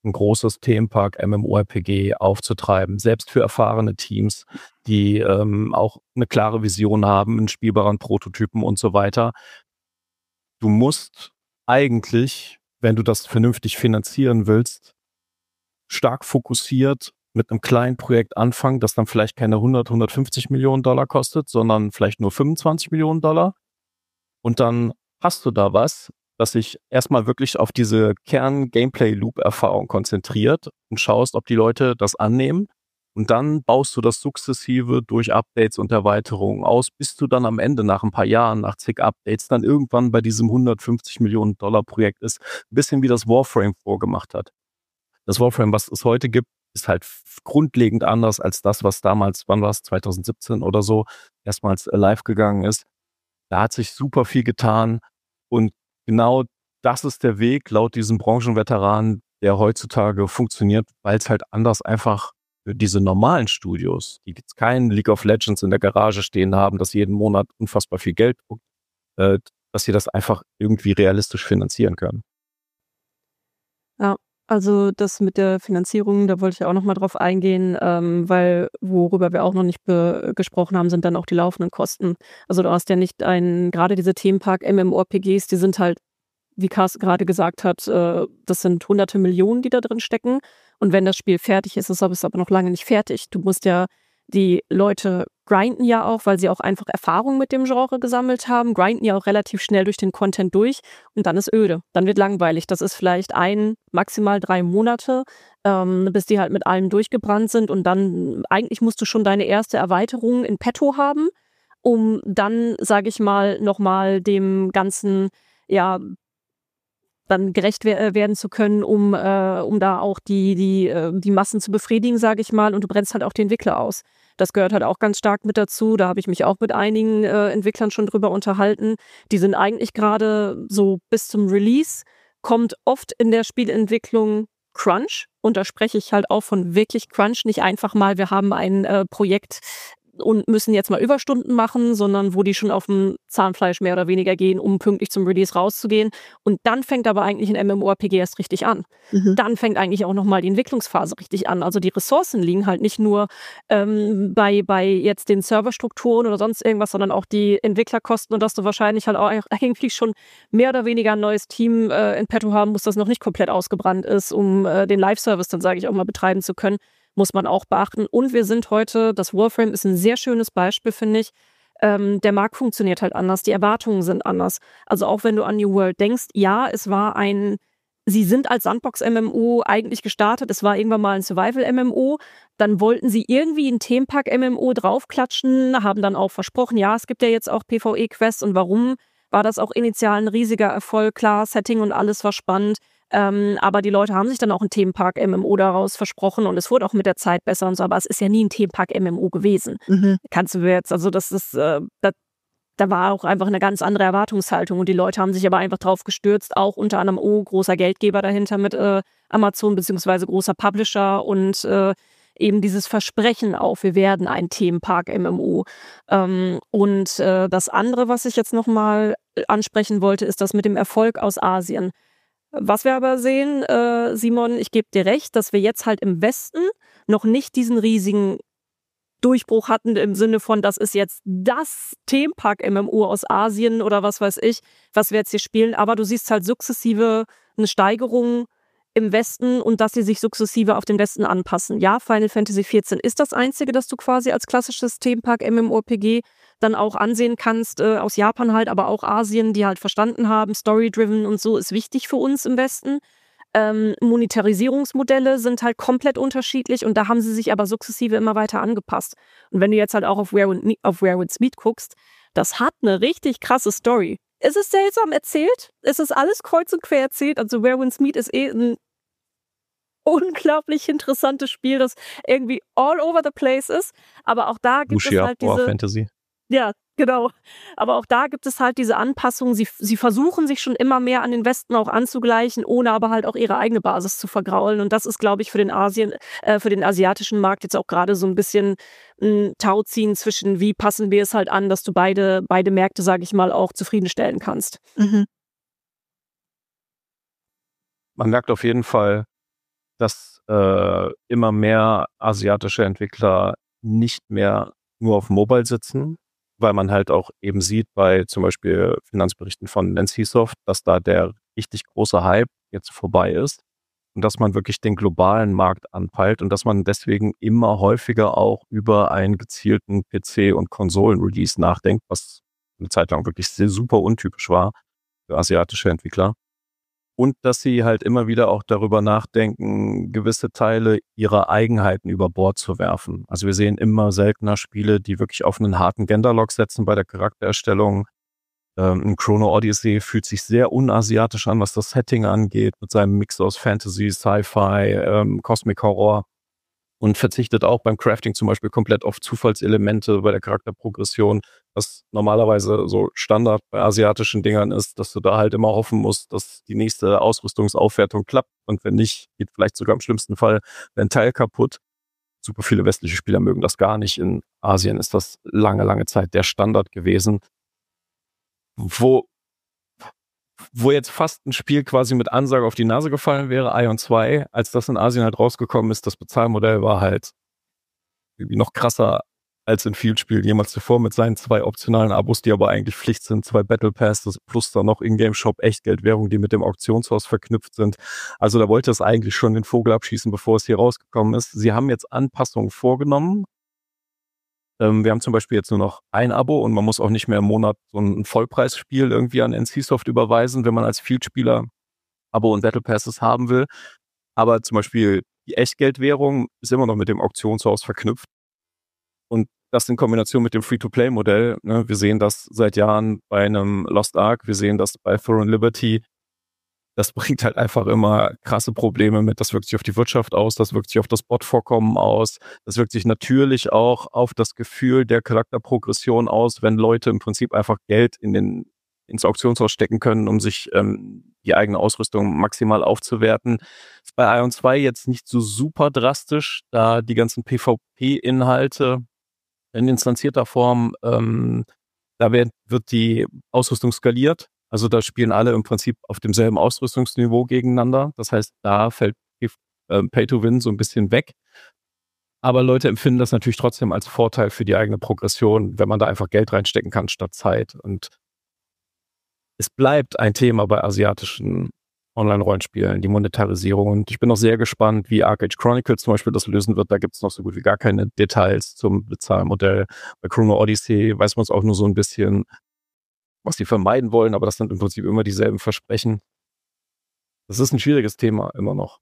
ein großes Themenpark MMORPG aufzutreiben, selbst für erfahrene Teams, die auch eine klare Vision haben, einen spielbaren Prototypen und so weiter. Du musst eigentlich, wenn du das vernünftig finanzieren willst, stark fokussiert mit einem kleinen Projekt anfangen, das dann vielleicht keine 150 Millionen Dollar kostet, sondern vielleicht nur 25 Millionen Dollar. Und dann hast du da was, das sich erstmal wirklich auf diese Kern-Gameplay-Loop-Erfahrung konzentriert und schaust, ob die Leute das annehmen. Und dann baust du das sukzessive durch Updates und Erweiterungen aus, bis du dann am Ende nach ein paar Jahren, nach zig Updates, dann irgendwann bei diesem 150 Millionen Dollar Projekt ist. Ein bisschen wie das Warframe vorgemacht hat. Das Warframe, was es heute gibt, ist halt grundlegend anders als das, was damals, wann war es, 2017 oder so, erstmals live gegangen ist. Da hat sich super viel getan und genau das ist der Weg laut diesem Branchenveteran, der heutzutage funktioniert, weil es halt anders einfach für diese normalen Studios, die jetzt kein League of Legends in der Garage stehen haben, das jeden Monat unfassbar viel Geld druckt, dass sie das einfach irgendwie realistisch finanzieren können.
Ja, also das mit der Finanzierung, da wollte ich auch noch mal drauf eingehen, weil worüber wir auch noch nicht gesprochen haben, sind dann auch die laufenden Kosten. Also du hast ja nicht gerade diese Themenpark-MMORPGs, die sind halt, wie Carsten gerade gesagt hat, das sind hunderte Millionen, die da drin stecken. Und wenn das Spiel fertig ist, ist es aber noch lange nicht fertig. Du musst ja, die Leute grinden ja auch, weil sie auch einfach Erfahrung mit dem Genre gesammelt haben, grinden ja auch relativ schnell durch den Content durch und dann ist öde. Dann wird langweilig. Das ist vielleicht maximal 3 Monate, bis die halt mit allem durchgebrannt sind und dann eigentlich musst du schon deine erste Erweiterung in petto haben, um dann, sage ich mal, nochmal dem Ganzen, ja, dann gerecht werden zu können, um da auch die Massen zu befriedigen, sage ich mal. Und du brennst halt auch die Entwickler aus. Das gehört halt auch ganz stark mit dazu. Da habe ich mich auch mit einigen Entwicklern schon drüber unterhalten. Die sind eigentlich gerade so bis zum Release, kommt oft in der Spielentwicklung Crunch. Und da spreche ich halt auch von wirklich Crunch. Nicht einfach mal, wir haben ein Projekt und müssen jetzt mal Überstunden machen, sondern wo die schon auf dem Zahnfleisch mehr oder weniger gehen, um pünktlich zum Release rauszugehen. Und dann fängt aber eigentlich ein MMORPG erst richtig an. Dann fängt eigentlich auch nochmal die Entwicklungsphase richtig an. Also die Ressourcen liegen halt nicht nur bei jetzt den Serverstrukturen oder sonst irgendwas, sondern auch die Entwicklerkosten und dass du wahrscheinlich halt auch eigentlich schon mehr oder weniger ein neues Team in petto haben musst, das noch nicht komplett ausgebrannt ist, um den Live-Service dann, sage ich auch mal, betreiben zu können. Muss man auch beachten. Und wir sind heute, das Warframe ist ein sehr schönes Beispiel, finde ich. Der Markt funktioniert halt anders, die Erwartungen sind anders. Also auch wenn du an New World denkst, ja, sie sind als Sandbox-MMO eigentlich gestartet, es war irgendwann mal ein Survival-MMO, dann wollten sie irgendwie ein Themenpark-MMO draufklatschen, haben dann auch versprochen, ja, es gibt ja jetzt auch PvE-Quests und warum war das auch initial ein riesiger Erfolg, klar, Setting und alles war spannend. Aber die Leute haben sich dann auch ein Themenpark-MMO daraus versprochen und es wurde auch mit der Zeit besser und so, aber es ist ja nie ein Themenpark-MMO gewesen. Kannst du jetzt, also das ist, da war auch einfach eine ganz andere Erwartungshaltung und die Leute haben sich aber einfach drauf gestürzt, auch unter anderem, großer Geldgeber dahinter mit Amazon beziehungsweise großer Publisher und eben dieses Versprechen auch, wir werden ein Themenpark-MMO. Und das andere, was ich jetzt nochmal ansprechen wollte, ist das mit dem Erfolg aus Asien. Was wir aber sehen, Simon, ich gebe dir recht, dass wir jetzt halt im Westen noch nicht diesen riesigen Durchbruch hatten im Sinne von, das ist jetzt das Themenpark-MMO aus Asien oder was weiß ich, was wir jetzt hier spielen. Aber du siehst halt sukzessive eine Steigerung im Westen und dass sie sich sukzessive auf den Westen anpassen. Ja, Final Fantasy XIV ist das einzige, das du quasi als klassisches Themenpark-MMORPG dann auch ansehen kannst, aus Japan halt, aber auch Asien, die halt verstanden haben, Story-driven und so ist wichtig für uns im Westen. Monetarisierungsmodelle sind halt komplett unterschiedlich und da haben sie sich aber sukzessive immer weiter angepasst. Und wenn du jetzt halt auch auf Werewolf's Meet guckst, das hat eine richtig krasse Story. Es ist seltsam erzählt, es ist alles kreuz und quer erzählt, also Werewolf's Meet ist ein unglaublich interessantes Spiel, das irgendwie all over the place ist, aber auch da gibt es halt diese...
Fantasy.
Ja, genau. Aber auch da gibt es halt diese Anpassungen. Sie versuchen sich schon immer mehr an den Westen auch anzugleichen, ohne aber halt auch ihre eigene Basis zu vergraulen. Und das ist, glaube ich, für den asiatischen Markt jetzt auch gerade so ein bisschen ein Tauziehen zwischen, wie passen wir es halt an, dass du beide Märkte, sage ich mal, auch zufriedenstellen kannst.
Man merkt auf jeden Fall, dass immer mehr asiatische Entwickler nicht mehr nur auf Mobile sitzen, weil man halt auch eben sieht bei zum Beispiel Finanzberichten von NCSoft, dass da der richtig große Hype jetzt vorbei ist und dass man wirklich den globalen Markt anpeilt und dass man deswegen immer häufiger auch über einen gezielten PC- und Konsolen-Release nachdenkt, was eine Zeit lang wirklich sehr super untypisch war für asiatische Entwickler. Und dass sie halt immer wieder auch darüber nachdenken, gewisse Teile ihrer Eigenheiten über Bord zu werfen. Also wir sehen immer seltener Spiele, die wirklich auf einen harten Genderlock setzen bei der Charaktererstellung. Ein Chrono Odyssey fühlt sich sehr unasiatisch an, was das Setting angeht, mit seinem Mix aus Fantasy, Sci-Fi, Cosmic Horror und verzichtet auch beim Crafting zum Beispiel komplett auf Zufallselemente bei der Charakterprogression, was normalerweise so Standard bei asiatischen Dingern ist, dass du da halt immer hoffen musst, dass die nächste Ausrüstungsaufwertung klappt und wenn nicht, geht vielleicht sogar im schlimmsten Fall ein Teil kaputt. Super viele westliche Spieler mögen das gar nicht. In Asien ist das lange, lange Zeit der Standard gewesen, wo jetzt fast ein Spiel quasi mit Ansage auf die Nase gefallen wäre, Ion 2, als das in Asien halt rausgekommen ist, das Bezahlmodell war halt irgendwie noch krasser als in vielen Spielen jemals zuvor mit seinen 2 optionalen Abos, die aber eigentlich Pflicht sind, 2 Battle Passes plus dann noch Ingame-Shop, Echtgeldwährung, die mit dem Auktionshaus verknüpft sind. Also da wollte es eigentlich schon den Vogel abschießen, bevor es hier rausgekommen ist. Sie haben jetzt Anpassungen vorgenommen. Wir haben zum Beispiel jetzt nur noch ein Abo und man muss auch nicht mehr im Monat so ein Vollpreisspiel irgendwie an NCSoft überweisen, wenn man als Field-Spieler Abo und Battle Passes haben will. Aber zum Beispiel die Echtgeldwährung ist immer noch mit dem Auktionshaus verknüpft. Und das in Kombination mit dem Free-to-Play-Modell. Ne? Wir sehen das seit Jahren bei einem Lost Ark, wir sehen das bei Throne Liberty. Das bringt halt einfach immer krasse Probleme mit. Das wirkt sich auf die Wirtschaft aus, das wirkt sich auf das Bot-Vorkommen aus. Das wirkt sich natürlich auch auf das Gefühl der Charakterprogression aus, wenn Leute im Prinzip einfach Geld ins Auktionshaus stecken können, um sich die eigene Ausrüstung maximal aufzuwerten. Ist bei Ion 2 jetzt nicht so super drastisch, da die ganzen PvP-Inhalte in instanzierter Form, da wird die Ausrüstung skaliert. Also da spielen alle im Prinzip auf demselben Ausrüstungsniveau gegeneinander. Das heißt, da fällt Pay to Win so ein bisschen weg. Aber Leute empfinden das natürlich trotzdem als Vorteil für die eigene Progression, wenn man da einfach Geld reinstecken kann statt Zeit. Und es bleibt ein Thema bei asiatischen Online-Rollenspielen, die Monetarisierung. Und ich bin auch sehr gespannt, wie Arc Age Chronicles zum Beispiel das lösen wird. Da gibt es noch so gut wie gar keine Details zum Bezahlmodell. Bei Chrono Odyssey weiß man es auch nur so ein bisschen, was die vermeiden wollen, aber das sind im Prinzip immer dieselben Versprechen. Das ist ein schwieriges Thema immer noch.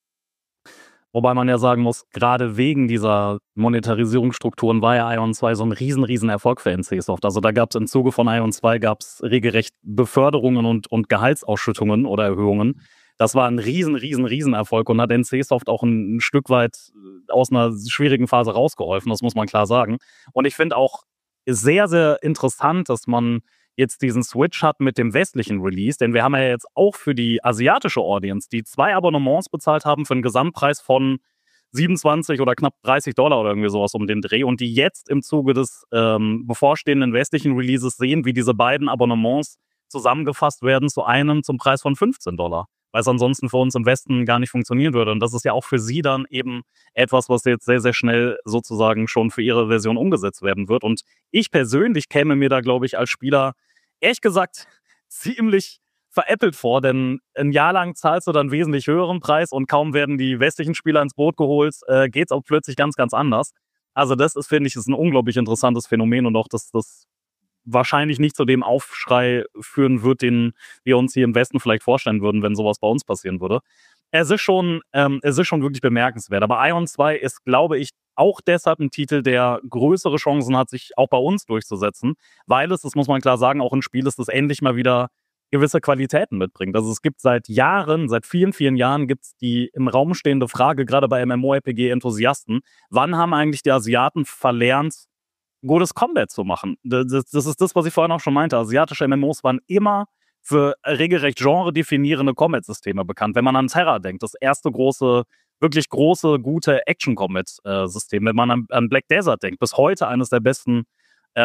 Wobei man ja sagen muss, gerade wegen dieser Monetarisierungsstrukturen war ja Ion 2 so ein riesen Erfolg für NCSoft. Also da gab es im Zuge von Ion 2 gab's regelrecht Beförderungen und Gehaltsausschüttungen oder Erhöhungen. Das war ein riesen Erfolg und hat NCSoft auch ein Stück weit aus einer schwierigen Phase rausgeholfen, das muss man klar sagen. Und ich finde auch sehr interessant, dass man jetzt diesen Switch hat mit dem westlichen Release, denn wir haben ja jetzt auch für die asiatische Audience, die 2 Abonnements bezahlt haben für einen Gesamtpreis von 27 oder knapp $30 oder irgendwie sowas um den Dreh und die jetzt im Zuge des bevorstehenden westlichen Releases sehen, wie diese beiden Abonnements zusammengefasst werden zu einem zum Preis von $15, weil es ansonsten für uns im Westen gar nicht funktionieren würde. Und das ist ja auch für sie dann eben etwas, was jetzt sehr schnell sozusagen schon für ihre Version umgesetzt werden wird. Und ich persönlich käme mir da, glaube ich, als Spieler ehrlich gesagt ziemlich veräppelt vor, denn ein Jahr lang zahlst du dann wesentlich höheren Preis und kaum werden die westlichen Spieler ins Boot geholt, geht's auch plötzlich ganz anders. Also das ist, finde ich, ist ein unglaublich interessantes Phänomen und auch das wahrscheinlich nicht zu dem Aufschrei führen wird, den wir uns hier im Westen vielleicht vorstellen würden, wenn sowas bei uns passieren würde. Es ist schon wirklich bemerkenswert. Aber Ion 2 ist, glaube ich, auch deshalb ein Titel, der größere Chancen hat, sich auch bei uns durchzusetzen, weil es, das muss man klar sagen, auch ein Spiel ist, das endlich mal wieder gewisse Qualitäten mitbringt. Also es gibt seit Jahren, seit vielen Jahren gibt es die im Raum stehende Frage, gerade bei MMORPG-Enthusiasten, wann haben eigentlich die Asiaten verlernt, gutes Combat zu machen? Das ist das, was ich vorhin auch schon meinte. Asiatische MMOs waren immer für regelrecht genre-definierende Combat-Systeme bekannt. Wenn man an Terra denkt, das erste wirklich große, gute Action-Combat-System. Wenn man an Black Desert denkt, bis heute eines der besten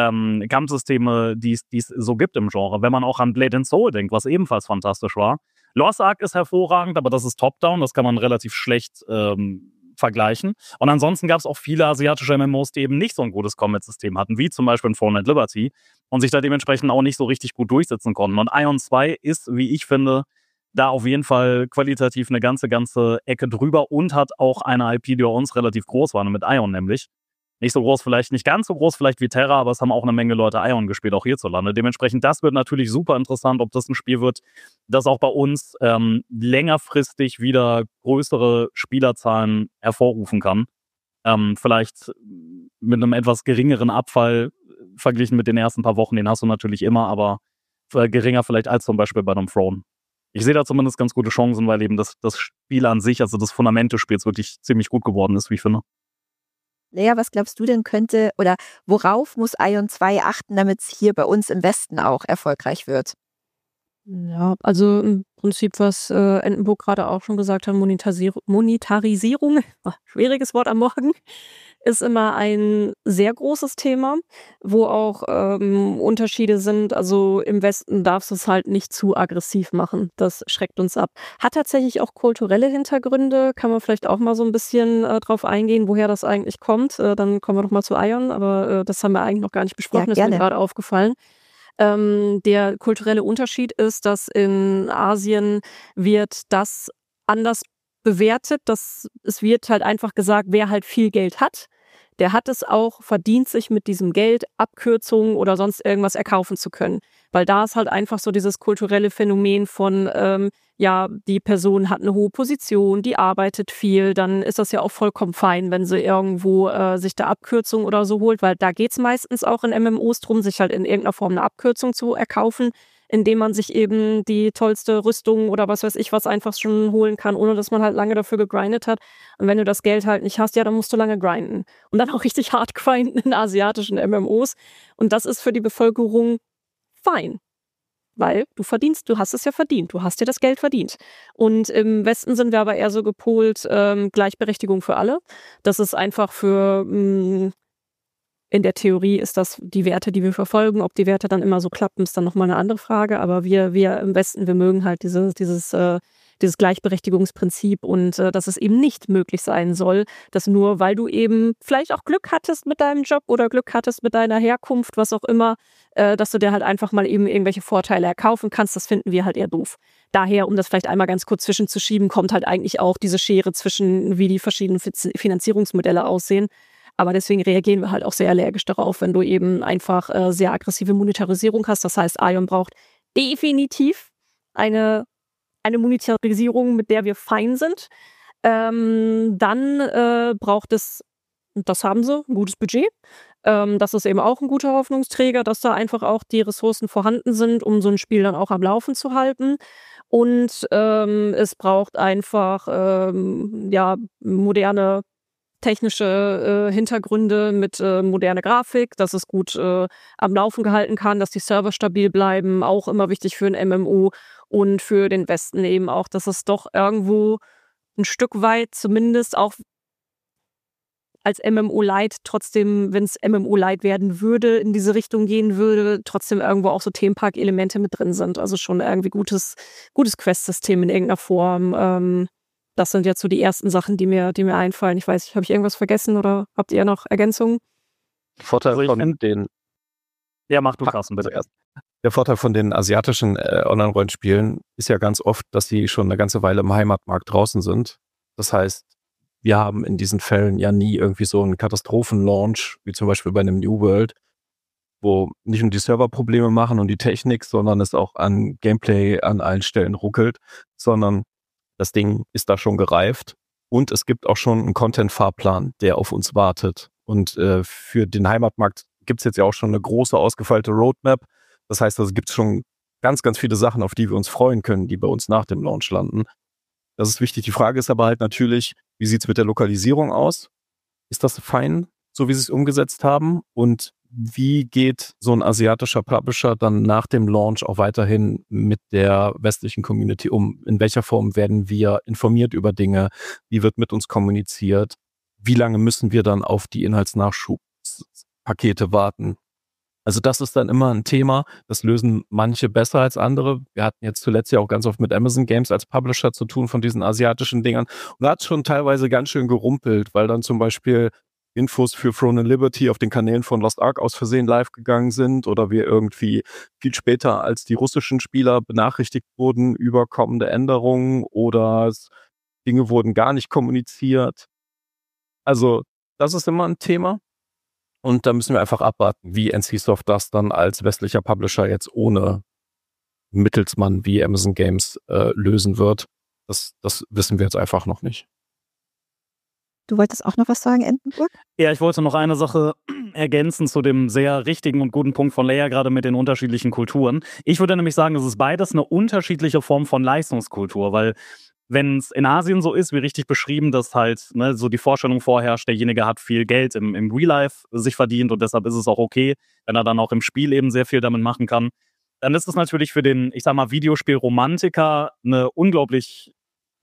Kampfsysteme, die es so gibt im Genre. Wenn man auch an Blade and Soul denkt, was ebenfalls fantastisch war. Lost Ark ist hervorragend, aber das ist Top-Down, das kann man relativ schlecht vergleichen. Und ansonsten gab es auch viele asiatische MMOs, die eben nicht so ein gutes Combat-System hatten, wie zum Beispiel in Fallen Liberty und sich da dementsprechend auch nicht so richtig gut durchsetzen konnten. Und Ion 2 ist, wie ich finde, da auf jeden Fall qualitativ eine ganze Ecke drüber und hat auch eine IP, die bei uns relativ groß war, mit Ion nämlich. Nicht so groß, vielleicht nicht ganz so groß, vielleicht wie Terra, aber es haben auch eine Menge Leute Ion gespielt, auch hierzulande. Dementsprechend, das wird natürlich super interessant, ob das ein Spiel wird, das auch bei uns längerfristig wieder größere Spielerzahlen hervorrufen kann. Vielleicht mit einem etwas geringeren Abfall verglichen mit den ersten paar Wochen, den hast du natürlich immer, aber geringer vielleicht als zum Beispiel bei einem Throne. Ich sehe da zumindest ganz gute Chancen, weil eben das Spiel an sich, also das Fundament des Spiels, wirklich ziemlich gut geworden ist, wie ich finde.
Lea, was glaubst du denn könnte oder worauf muss Ion 2 achten, damit es hier bei uns im Westen auch erfolgreich wird?
Ja, also im Prinzip, was Entenburg gerade auch schon gesagt hat, Monetarisierung, schwieriges Wort am Morgen, ist immer ein sehr großes Thema, wo auch Unterschiede sind. Also im Westen darfst du es halt nicht zu aggressiv machen. Das schreckt uns ab. Hat tatsächlich auch kulturelle Hintergründe. Kann man vielleicht auch mal so ein bisschen drauf eingehen, woher das eigentlich kommt. Dann kommen wir doch mal zu Ion, aber das haben wir eigentlich noch gar nicht besprochen.
Ja,
ist mir
gerne.
gerade aufgefallen. Der kulturelle Unterschied ist, dass in Asien wird das anders bewertet. Es wird halt einfach gesagt, wer halt viel Geld hat, der hat es auch verdient, sich mit diesem Geld Abkürzungen oder sonst irgendwas erkaufen zu können. Weil da ist halt einfach so dieses kulturelle Phänomen von, ja, die Person hat eine hohe Position, die arbeitet viel, dann ist das ja auch vollkommen fein, wenn sie irgendwo sich da Abkürzungen oder so holt, weil da geht's meistens auch in MMOs drum, sich halt in irgendeiner Form eine Abkürzung zu erkaufen, indem man sich eben die tollste Rüstung oder was weiß ich was einfach schon holen kann, ohne dass man halt lange dafür gegrindet hat. Und wenn du das Geld halt nicht hast, ja, dann musst du lange grinden. Und dann auch richtig hart grinden in asiatischen MMOs. Und das ist für die Bevölkerung fein. Weil du hast es ja verdient, du hast dir das Geld verdient. Und im Westen sind wir aber eher so gepolt, Gleichberechtigung für alle. Das ist einfach in der Theorie ist das die Werte, die wir verfolgen. Ob die Werte dann immer so klappen, ist dann nochmal eine andere Frage. Aber wir im Westen, wir mögen halt dieses Gleichberechtigungsprinzip und dass es eben nicht möglich sein soll, dass nur weil du eben vielleicht auch Glück hattest mit deinem Job oder Glück hattest mit deiner Herkunft, was auch immer, dass du dir halt einfach mal eben irgendwelche Vorteile erkaufen kannst. Das finden wir halt eher doof. Daher, um das vielleicht einmal ganz kurz zwischenzuschieben, kommt halt eigentlich auch diese Schere zwischen, wie die verschiedenen Finanzierungsmodelle aussehen. Aber deswegen reagieren wir halt auch sehr allergisch darauf, wenn du eben einfach sehr aggressive Monetarisierung hast. Das heißt, Ion braucht definitiv eine Monetarisierung, mit der wir fein sind. Dann braucht es, und das haben sie, ein gutes Budget. Das ist eben auch ein guter Hoffnungsträger, dass da einfach auch die Ressourcen vorhanden sind, um so ein Spiel dann auch am Laufen zu halten. Und es braucht einfach moderne technische Hintergründe mit moderner Grafik, dass es gut am Laufen gehalten kann, dass die Server stabil bleiben, auch immer wichtig für ein MMO und für den Westen eben auch, dass es doch irgendwo ein Stück weit zumindest auch als MMO-Light trotzdem, wenn es MMO-Light werden würde, in diese Richtung gehen würde, trotzdem irgendwo auch so Themenpark-Elemente mit drin sind. Also schon irgendwie gutes Quest-System in irgendeiner Form. Das sind jetzt so die ersten Sachen, die mir einfallen. Ich weiß nicht, habe ich irgendwas vergessen oder habt ihr noch Ergänzungen?
Vorteil von den.
Ja, mach du, Carsten, bitte erst.
Der Vorteil von den asiatischen Online-Rollenspielen ist ja ganz oft, dass sie schon eine ganze Weile im Heimatmarkt draußen sind. Das heißt, wir haben in diesen Fällen ja nie irgendwie so einen Katastrophenlaunch, wie zum Beispiel bei einem New World, wo nicht nur die Server Probleme machen und die Technik, sondern es auch an Gameplay an allen Stellen ruckelt, sondern das Ding ist da schon gereift und es gibt auch schon einen Content-Fahrplan, der auf uns wartet. Und für den Heimatmarkt gibt es jetzt ja auch schon eine große, ausgefeilte Roadmap. Das heißt, es gibt schon ganz, ganz viele Sachen, auf die wir uns freuen können, die bei uns nach dem Launch landen. Das ist wichtig. Die Frage ist aber halt natürlich, wie sieht es mit der Lokalisierung aus? Ist das fein, so wie sie es umgesetzt haben? Und wie geht so ein asiatischer Publisher dann nach dem Launch auch weiterhin mit der westlichen Community um? In welcher Form werden wir informiert über Dinge? Wie wird mit uns kommuniziert? Wie lange müssen wir dann auf die Inhaltsnachschubpakete warten? Also das ist dann immer ein Thema, das lösen manche besser als andere. Wir hatten jetzt zuletzt ja auch ganz oft mit Amazon Games als Publisher zu tun von diesen asiatischen Dingern. Und da hat es schon teilweise ganz schön gerumpelt, weil dann zum Beispiel Infos für Throne and Liberty auf den Kanälen von Lost Ark aus Versehen live gegangen sind oder wir irgendwie viel später als die russischen Spieler benachrichtigt wurden über kommende Änderungen oder Dinge wurden gar nicht kommuniziert. Also das ist immer ein Thema. Und da müssen wir einfach abwarten, wie NCSoft das dann als westlicher Publisher jetzt ohne Mittelsmann wie Amazon Games lösen wird. Das wissen wir jetzt einfach noch nicht.
Du wolltest auch noch was sagen, Entenburg?
Ja, ich wollte noch eine Sache ergänzen zu dem sehr richtigen und guten Punkt von Leia, gerade mit den unterschiedlichen Kulturen. Ich würde nämlich sagen, es ist beides eine unterschiedliche Form von Leistungskultur, weil wenn es in Asien so ist, wie richtig beschrieben, dass halt so die Vorstellung vorherrscht, derjenige hat viel Geld im Real Life sich verdient und deshalb ist es auch okay, wenn er dann auch im Spiel eben sehr viel damit machen kann, dann ist es natürlich für den, ich sag mal, Videospielromantiker eine unglaublich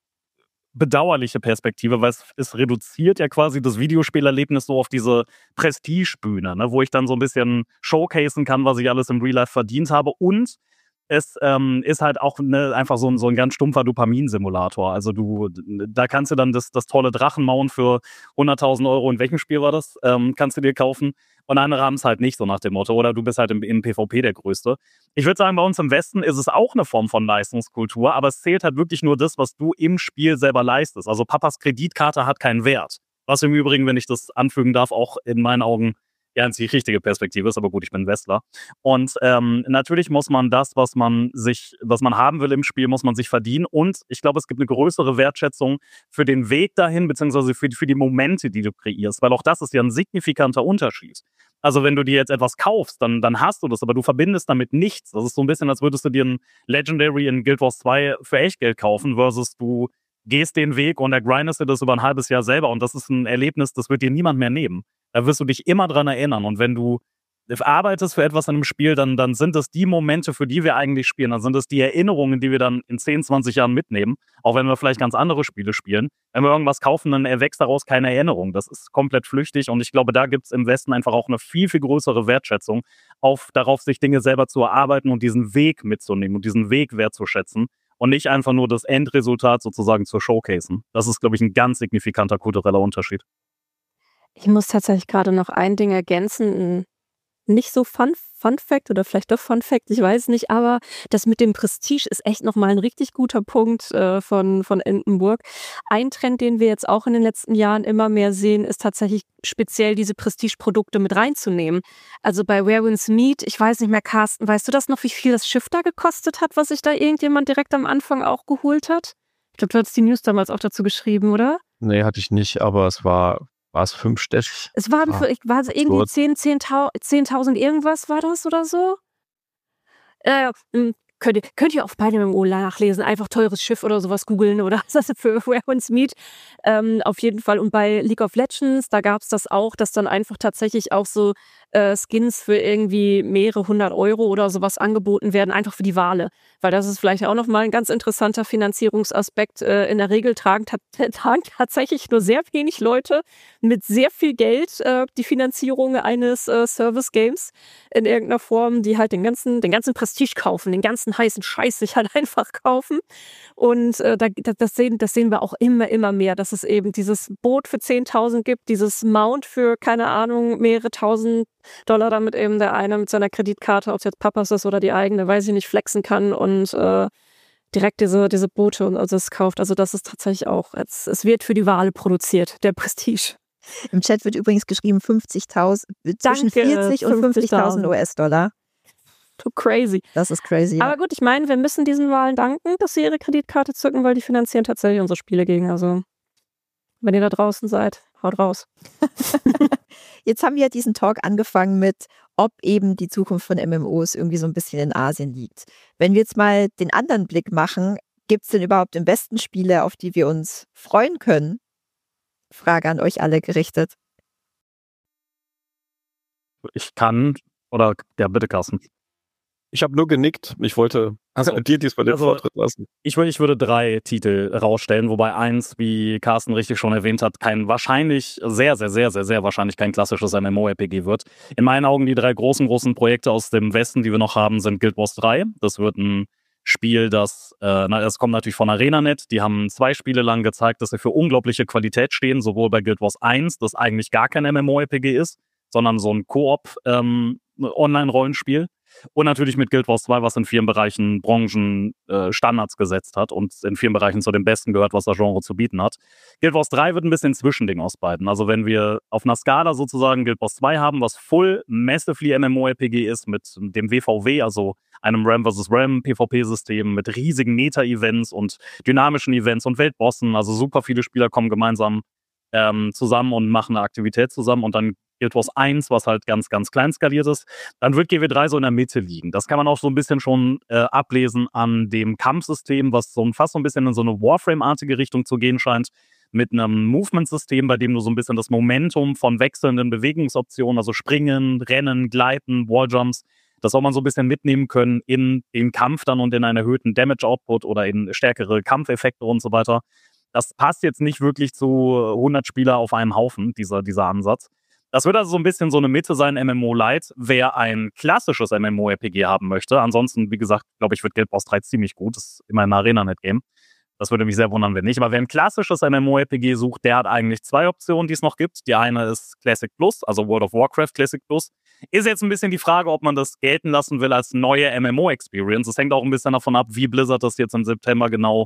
bedauerliche Perspektive, weil es reduziert ja quasi das Videospielerlebnis so auf diese Prestigebühne, wo ich dann so ein bisschen showcasen kann, was ich alles im Real Life verdient habe und es ist halt auch einfach so ein ganz stumpfer Dopaminsimulator. Also da kannst du dann das tolle Drachenmount für 100.000 Euro, in welchem Spiel war das, kannst du dir kaufen. Und andere haben es halt nicht, so nach dem Motto. Oder du bist halt im PvP der Größte. Ich würde sagen, bei uns im Westen ist es auch eine Form von Leistungskultur, aber es zählt halt wirklich nur das, was du im Spiel selber leistest. Also Papas Kreditkarte hat keinen Wert. Was im Übrigen, wenn ich das anfügen darf, auch in meinen Augen ja die richtige Perspektive ist, aber gut, ich bin Westler. Und natürlich muss man das, was man haben will im Spiel, muss man sich verdienen. Und ich glaube, es gibt eine größere Wertschätzung für den Weg dahin, beziehungsweise für die Momente, die du kreierst. Weil auch das ist ja ein signifikanter Unterschied. Also wenn du dir jetzt etwas kaufst, dann hast du das, aber du verbindest damit nichts. Das ist so ein bisschen, als würdest du dir ein Legendary in Guild Wars 2 für Echtgeld kaufen, versus du gehst den Weg und grindest dir das über ein halbes Jahr selber. Und das ist ein Erlebnis, das wird dir niemand mehr nehmen. Da wirst du dich immer dran erinnern. Und wenn du arbeitest für etwas in einem Spiel, dann sind das die Momente, für die wir eigentlich spielen. Dann sind das die Erinnerungen, die wir dann in 10, 20 Jahren mitnehmen. Auch wenn wir vielleicht ganz andere Spiele spielen. Wenn wir irgendwas kaufen, dann erwächst daraus keine Erinnerung. Das ist komplett flüchtig. Und ich glaube, da gibt es im Westen einfach auch eine viel, viel größere Wertschätzung darauf, sich Dinge selber zu erarbeiten und diesen Weg mitzunehmen und diesen Weg wertzuschätzen. Und nicht einfach nur das Endresultat sozusagen zu showcasen. Das ist, glaube ich, ein ganz signifikanter kultureller Unterschied.
Ich muss tatsächlich gerade noch ein Ding ergänzen, nicht so Fun Fact oder vielleicht doch Fun Fact, ich weiß nicht, aber das mit dem Prestige ist echt nochmal ein richtig guter Punkt von Entenburg. Ein Trend, den wir jetzt auch in den letzten Jahren immer mehr sehen, ist tatsächlich speziell diese Prestige-Produkte mit reinzunehmen. Also bei Where Winds Meet, ich weiß nicht mehr, Carsten, weißt du das noch, wie viel das Schiff da gekostet hat, was sich da irgendjemand direkt am Anfang auch geholt hat? Ich glaube, du hattest die News damals auch dazu geschrieben, oder?
Nee, hatte ich nicht, aber es war es fünfstellig?
Es waren war es irgendwie 10.000 irgendwas war das oder so? Könnt ihr auf beide MMO nachlesen, einfach teures Schiff oder sowas googeln oder was das für Where Winds Meet. Auf jeden Fall. Und bei League of Legends, da gab es das auch, dass dann einfach tatsächlich auch so Skins für irgendwie mehrere 100 Euro oder sowas angeboten werden, einfach für die Wale. Weil das ist vielleicht auch nochmal ein ganz interessanter Finanzierungsaspekt. In der Regel tragen tatsächlich nur sehr wenig Leute mit sehr viel Geld die Finanzierung eines Service-Games in irgendeiner Form, die halt den ganzen Prestige kaufen, den ganzen heißen Scheiß sich halt einfach kaufen. Und das sehen wir auch immer mehr, dass es eben dieses Boot für 10.000 gibt, dieses Mount für, keine Ahnung, mehrere tausend $, damit eben der eine mit seiner Kreditkarte, ob es jetzt Papas ist oder die eigene, weiß ich nicht, flexen kann und direkt diese Boote und also es kauft. Also das ist tatsächlich auch, es wird für die Wale produziert, der Prestige.
Im Chat wird übrigens geschrieben 50.000, zwischen 40 und 50.000 US-Dollar.
Crazy.
Das ist crazy. Ja.
Aber gut, ich meine, wir müssen diesen Wahlen danken, dass sie ihre Kreditkarte zücken, weil die finanzieren tatsächlich unsere Spiele gegen. Also, wenn ihr da draußen seid, haut raus.
Jetzt haben wir diesen Talk angefangen mit, ob eben die Zukunft von MMOs irgendwie so ein bisschen in Asien liegt. Wenn wir jetzt mal den anderen Blick machen, gibt es denn überhaupt im Westen Spiele, auf die wir uns freuen können? Frage an euch alle gerichtet.
Ich kann, oder ja, bitte, Carsten.
Ich habe nur genickt. Ich wollte dir diesmal den Vortritt lassen.
Ich würde 3 Titel rausstellen, wobei eins, wie Carsten richtig schon erwähnt hat, sehr, sehr, sehr, sehr, sehr wahrscheinlich kein klassisches MMORPG wird. In meinen Augen die 3 großen Projekte aus dem Westen, die wir noch haben, sind Guild Wars 3. Das wird ein Spiel, das kommt natürlich von ArenaNet. Die haben 2 Spiele lang gezeigt, dass sie für unglaubliche Qualität stehen, sowohl bei Guild Wars 1, das eigentlich gar kein MMORPG ist, sondern so ein Koop Online-Rollenspiel. Und natürlich mit Guild Wars 2, was in vielen Bereichen Branchen Standards gesetzt hat und in vielen Bereichen zu dem Besten gehört, was das Genre zu bieten hat. Guild Wars 3 wird ein bisschen ein Zwischending aus beiden. Also wenn wir auf einer Skala sozusagen Guild Wars 2 haben, was full massively MMORPG ist mit dem WVW, also einem Ram vs. Ram PvP-System mit riesigen Meta-Events und dynamischen Events und Weltbossen. Also super viele Spieler kommen gemeinsam zusammen und machen eine Aktivität zusammen und dann Guild Wars 1, was halt ganz, ganz klein skaliert ist, dann wird GW3 so in der Mitte liegen. Das kann man auch so ein bisschen schon ablesen an dem Kampfsystem, was fast so ein bisschen in so eine Warframe-artige Richtung zu gehen scheint, mit einem Movement-System, bei dem du so ein bisschen das Momentum von wechselnden Bewegungsoptionen, also Springen, Rennen, Gleiten, Walljumps, das soll man so ein bisschen mitnehmen können in den Kampf dann und in einen erhöhten Damage-Output oder in stärkere Kampfeffekte und so weiter. Das passt jetzt nicht wirklich zu 100 Spieler auf einem Haufen, dieser Ansatz. Das wird also so ein bisschen so eine Mitte sein, MMO Light, wer ein klassisches MMORPG haben möchte. Ansonsten, wie gesagt, glaube ich, wird Guild Wars 3 ziemlich gut. Das ist immer ein ArenaNet-Game. Das würde mich sehr wundern, wenn nicht. Aber wer ein klassisches MMORPG sucht, der hat eigentlich 2 Optionen, die es noch gibt. Die eine ist Classic Plus, also World of Warcraft Classic Plus. Ist jetzt ein bisschen die Frage, ob man das gelten lassen will als neue MMO-Experience. Das hängt auch ein bisschen davon ab, wie Blizzard das jetzt im September genau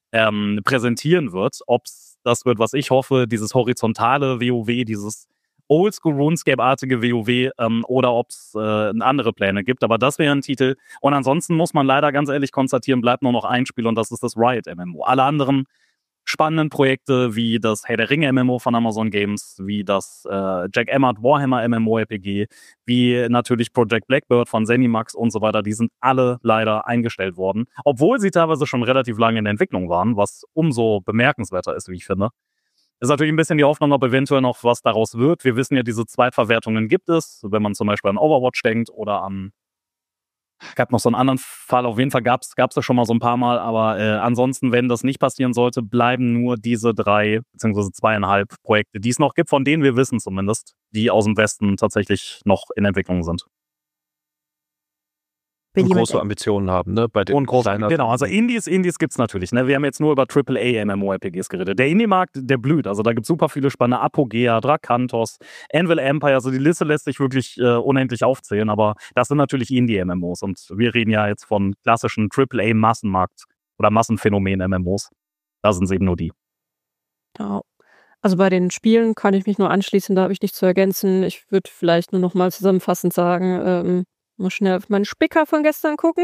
präsentieren wird. Ob es das wird, was ich hoffe, dieses horizontale WoW, dieses Oldschool-RuneScape-artige WoW oder ob es andere Pläne gibt. Aber das wäre ein Titel. Und ansonsten muss man leider ganz ehrlich konstatieren, bleibt nur noch ein Spiel und das ist das Riot-MMO. Alle anderen spannenden Projekte wie das Herr der Ringe-MMO von Amazon Games, wie das Jack Emmert Warhammer MMORPG, wie natürlich Project Blackbird von Zenimax und so weiter, die sind alle leider eingestellt worden. Obwohl sie teilweise schon relativ lange in der Entwicklung waren, was umso bemerkenswerter ist, wie ich finde. Ist natürlich ein bisschen die Hoffnung, ob eventuell noch was daraus wird. Wir wissen ja, diese Zweitverwertungen gibt es, wenn man zum Beispiel an Overwatch denkt oder gab noch so einen anderen Fall, auf jeden Fall gab es das schon mal so ein paar Mal, aber ansonsten, wenn das nicht passieren sollte, bleiben nur diese 3 bzw. 2,5 Projekte, die es noch gibt, von denen wir wissen zumindest, die aus dem Westen tatsächlich noch in Entwicklung sind.
Und große Ambitionen haben, ne? Bei den
kleinen. Genau, also Indies gibt es natürlich. Ne? Wir haben jetzt nur über AAA-MMORPGs geredet. Der Indie-Markt, der blüht. Also da gibt es super viele spannende Apogea, Drakantos, Anvil Empire. Also die Liste lässt sich wirklich unendlich aufzählen. Aber das sind natürlich Indie-MMOs. Und wir reden ja jetzt von klassischen AAA-Massenmarkt- oder Massenphänomen-MMOs. Da sind es eben nur die.
Ja. Also bei den Spielen kann ich mich nur anschließen, da habe ich nichts zu ergänzen. Ich würde vielleicht nur noch mal zusammenfassend sagen, mal schnell auf meinen Spicker von gestern gucken.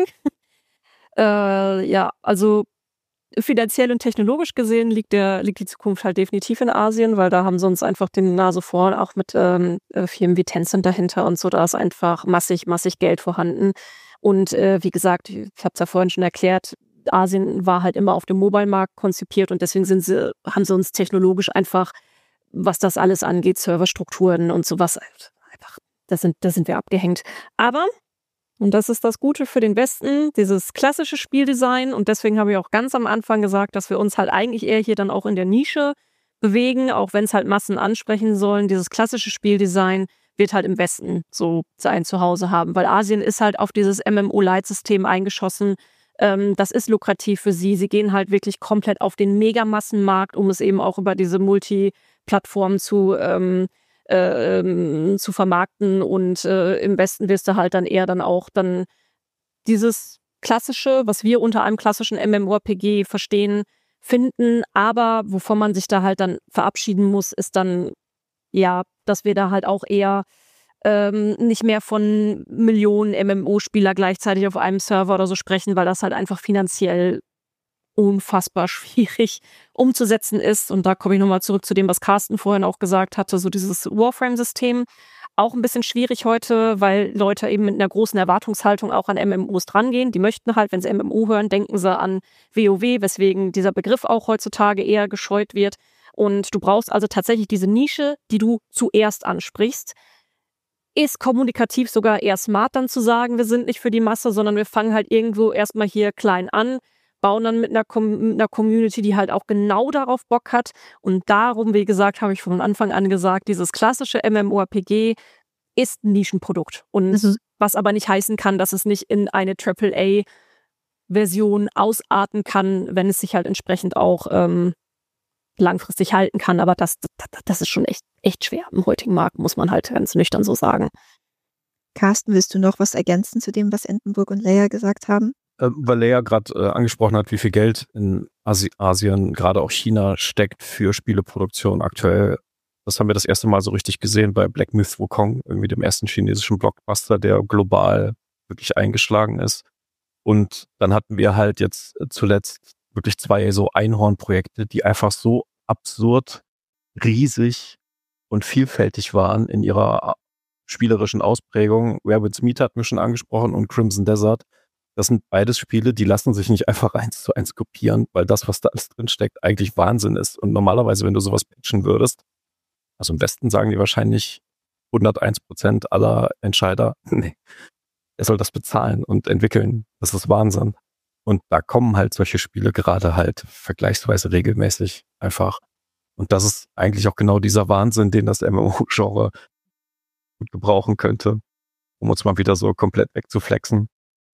Ja, also finanziell und technologisch gesehen liegt die Zukunft halt definitiv in Asien, weil da haben sie uns einfach die Nase vorn, auch mit Firmen wie Tencent dahinter und so, da ist einfach massig Geld vorhanden. Und wie gesagt, ich habe es ja vorhin schon erklärt, Asien war halt immer auf dem Mobile-Markt konzipiert und deswegen haben sie uns technologisch einfach, was das alles angeht, Serverstrukturen und sowas, einfach, da sind wir abgehängt. Aber und das ist das Gute für den Westen, dieses klassische Spieldesign. Und deswegen habe ich auch ganz am Anfang gesagt, dass wir uns halt eigentlich eher hier dann auch in der Nische bewegen, auch wenn es halt Massen ansprechen sollen. Dieses klassische Spieldesign wird halt im Westen so sein Zuhause haben, weil Asien ist halt auf dieses MMO-Light-System eingeschossen. Das ist lukrativ für sie. Sie gehen halt wirklich komplett auf den Megamassenmarkt, um es eben auch über diese Multiplattformen zu vermarkten und im Westen wirst du halt dann eher dann auch dann dieses klassische, was wir unter einem klassischen MMORPG verstehen, finden, aber wovon man sich da halt dann verabschieden muss, ist dann, ja, dass wir da halt auch eher nicht mehr von Millionen MMO-Spieler gleichzeitig auf einem Server oder so sprechen, weil das halt einfach finanziell unfassbar schwierig umzusetzen ist. Und da komme ich nochmal zurück zu dem, was Carsten vorhin auch gesagt hatte, so dieses Warframe-System. Auch ein bisschen schwierig heute, weil Leute eben mit einer großen Erwartungshaltung auch an MMOs drangehen. Die möchten halt, wenn sie MMO hören, denken sie an WoW, weswegen dieser Begriff auch heutzutage eher gescheut wird. Und du brauchst also tatsächlich diese Nische, die du zuerst ansprichst. ist kommunikativ sogar eher smart, dann zu sagen, wir sind nicht für die Masse, sondern wir fangen halt irgendwo erstmal hier klein an, bauen dann mit einer Community, die halt auch genau darauf Bock hat. Und darum, wie gesagt, habe ich von Anfang an gesagt, dieses klassische MMORPG ist ein Nischenprodukt. Und was aber nicht heißen kann, dass es nicht in eine AAA-Version ausarten kann, wenn es sich halt entsprechend auch langfristig halten kann. Aber das ist schon echt schwer im heutigen Markt, muss man halt ganz nüchtern so sagen.
Carsten, willst du noch was ergänzen zu dem, was Entenburg und Leia gesagt haben?
Weil Leia gerade angesprochen hat, wie viel Geld in Asien, gerade auch China, steckt für Spieleproduktion aktuell. Das haben wir das erste Mal so richtig gesehen bei Black Myth Wukong, irgendwie dem ersten chinesischen Blockbuster, der global wirklich eingeschlagen ist. Und dann hatten wir halt jetzt zuletzt wirklich 2 so Einhornprojekte, die einfach so absurd, riesig und vielfältig waren in ihrer spielerischen Ausprägung. Rabbids Meat hatten wir schon angesprochen und Crimson Desert. Das sind beides Spiele, die lassen sich nicht einfach 1:1 kopieren, weil das, was da alles drin steckt, eigentlich Wahnsinn ist. Und normalerweise, wenn du sowas pitchen würdest, also im Westen sagen die wahrscheinlich 101% aller Entscheider, nee, er soll das bezahlen und entwickeln. Das ist Wahnsinn. Und da kommen halt solche Spiele gerade halt vergleichsweise regelmäßig einfach. Und das ist eigentlich auch genau dieser Wahnsinn, den das MMO-Genre gut gebrauchen könnte, um uns mal wieder so komplett wegzuflexen.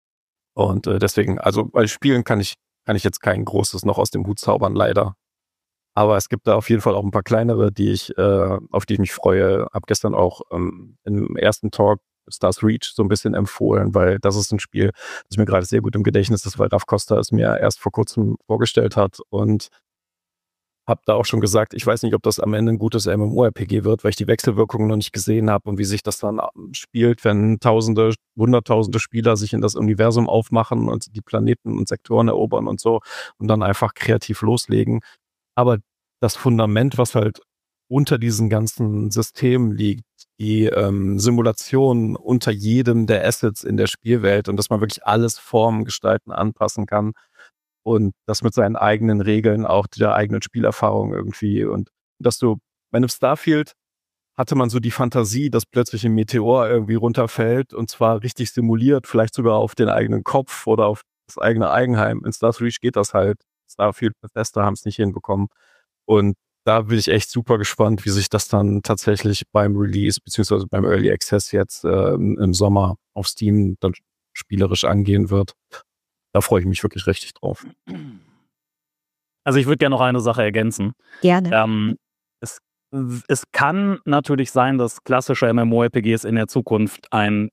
Und deswegen, also bei Spielen kann ich jetzt kein großes noch aus dem Hut zaubern, leider. Aber es gibt da auf jeden Fall auch ein paar kleinere, auf die ich mich freue. Hab gestern auch im ersten Talk Stars Reach so ein bisschen empfohlen, weil das ist ein Spiel, das mir gerade sehr gut im Gedächtnis ist, weil Raf Costa es mir erst vor kurzem vorgestellt hat und habe da auch schon gesagt, ich weiß nicht, ob das am Ende ein gutes MMORPG wird, weil ich die Wechselwirkungen noch nicht gesehen habe und wie sich das dann spielt, wenn hunderttausende Spieler sich in das Universum aufmachen und die Planeten und Sektoren erobern und so und dann einfach kreativ loslegen. Aber das Fundament, was halt unter diesen ganzen Systemen liegt, die Simulation unter jedem der Assets in der Spielwelt und dass man wirklich alles formen, gestalten, anpassen kann und das mit seinen eigenen Regeln, auch der eigenen Spielerfahrung irgendwie und dass du, bei einem Starfield hatte man so die Fantasie, dass plötzlich ein Meteor irgendwie runterfällt und zwar richtig simuliert, vielleicht sogar auf den eigenen Kopf oder auf das eigene Eigenheim. In Stars Reach geht das halt. Starfield, Bethesda haben es nicht hinbekommen und da bin ich echt super gespannt, wie sich das dann tatsächlich beim Release beziehungsweise beim Early Access jetzt im Sommer auf Steam dann spielerisch angehen wird. Da freue ich mich wirklich richtig drauf.
Also ich würde gerne noch eine Sache ergänzen.
Gerne.
Es kann natürlich sein, dass klassische MMORPGs in der Zukunft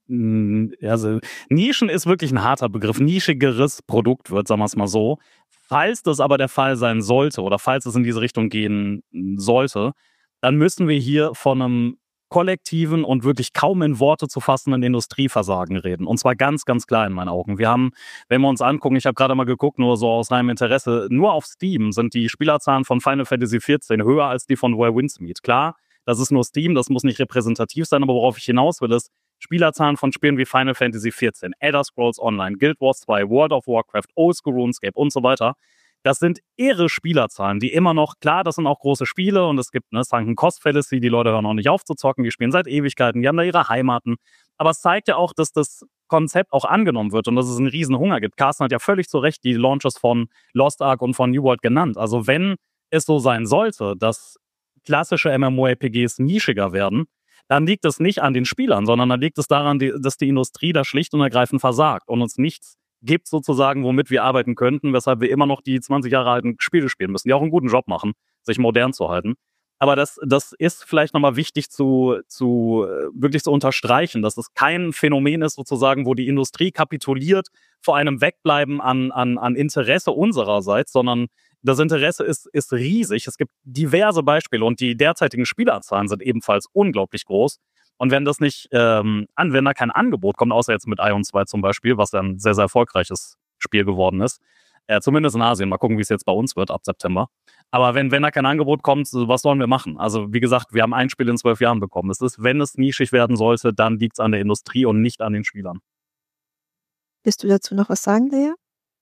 Nischen ist wirklich ein harter Begriff, nischigeres Produkt wird, sagen wir es mal so. Falls das aber der Fall sein sollte oder falls es in diese Richtung gehen sollte, dann müssen wir hier von einem kollektiven und wirklich kaum in Worte zu fassenden Industrieversagen reden. Und zwar ganz, ganz klar in meinen Augen. Wir haben, wenn wir uns angucken, ich habe gerade mal geguckt, nur so aus reinem Interesse, nur auf Steam sind die Spielerzahlen von Final Fantasy XIV höher als die von Where Winds Meet. Klar, das ist nur Steam, das muss nicht repräsentativ sein, aber worauf ich hinaus will, ist Spielerzahlen von Spielen wie Final Fantasy XIV, Elder Scrolls Online, Guild Wars 2, World of Warcraft, Old School RuneScape und so weiter. Das sind irre Spielerzahlen, die immer noch, klar, das sind auch große Spiele und es gibt Sunken Cost Fallacy, die Leute hören auch nicht auf zu zocken, die spielen seit Ewigkeiten, die haben da ihre Heimaten. Aber es zeigt ja auch, dass das Konzept auch angenommen wird und dass es einen riesen Hunger gibt. Carsten hat ja völlig zu Recht die Launches von Lost Ark und von New World genannt. Also wenn es so sein sollte, dass klassische MMORPGs nischiger werden, dann liegt es nicht an den Spielern, sondern dann liegt es daran, dass die Industrie da schlicht und ergreifend versagt und uns nichts gibt sozusagen, womit wir arbeiten könnten, weshalb wir immer noch die 20 Jahre alten Spiele spielen müssen, die auch einen guten Job machen, sich modern zu halten. Aber das ist vielleicht nochmal wichtig wirklich zu unterstreichen, dass es kein Phänomen ist sozusagen, wo die Industrie kapituliert vor einem Wegbleiben an Interesse unsererseits, sondern das Interesse ist riesig. Es gibt diverse Beispiele und die derzeitigen Spielerzahlen sind ebenfalls unglaublich groß. Und wenn das nicht, wenn da kein Angebot kommt, außer jetzt mit Ion 2 zum Beispiel, was ja ein sehr, sehr erfolgreiches Spiel geworden ist, zumindest in Asien, mal gucken, wie es jetzt bei uns wird ab September. Aber wenn da kein Angebot kommt, was sollen wir machen? Also wie gesagt, wir haben ein Spiel in 12 Jahren bekommen. Es ist, wenn es nischig werden sollte, dann liegt es an der Industrie und nicht an den Spielern.
Willst du dazu noch was sagen, Lea?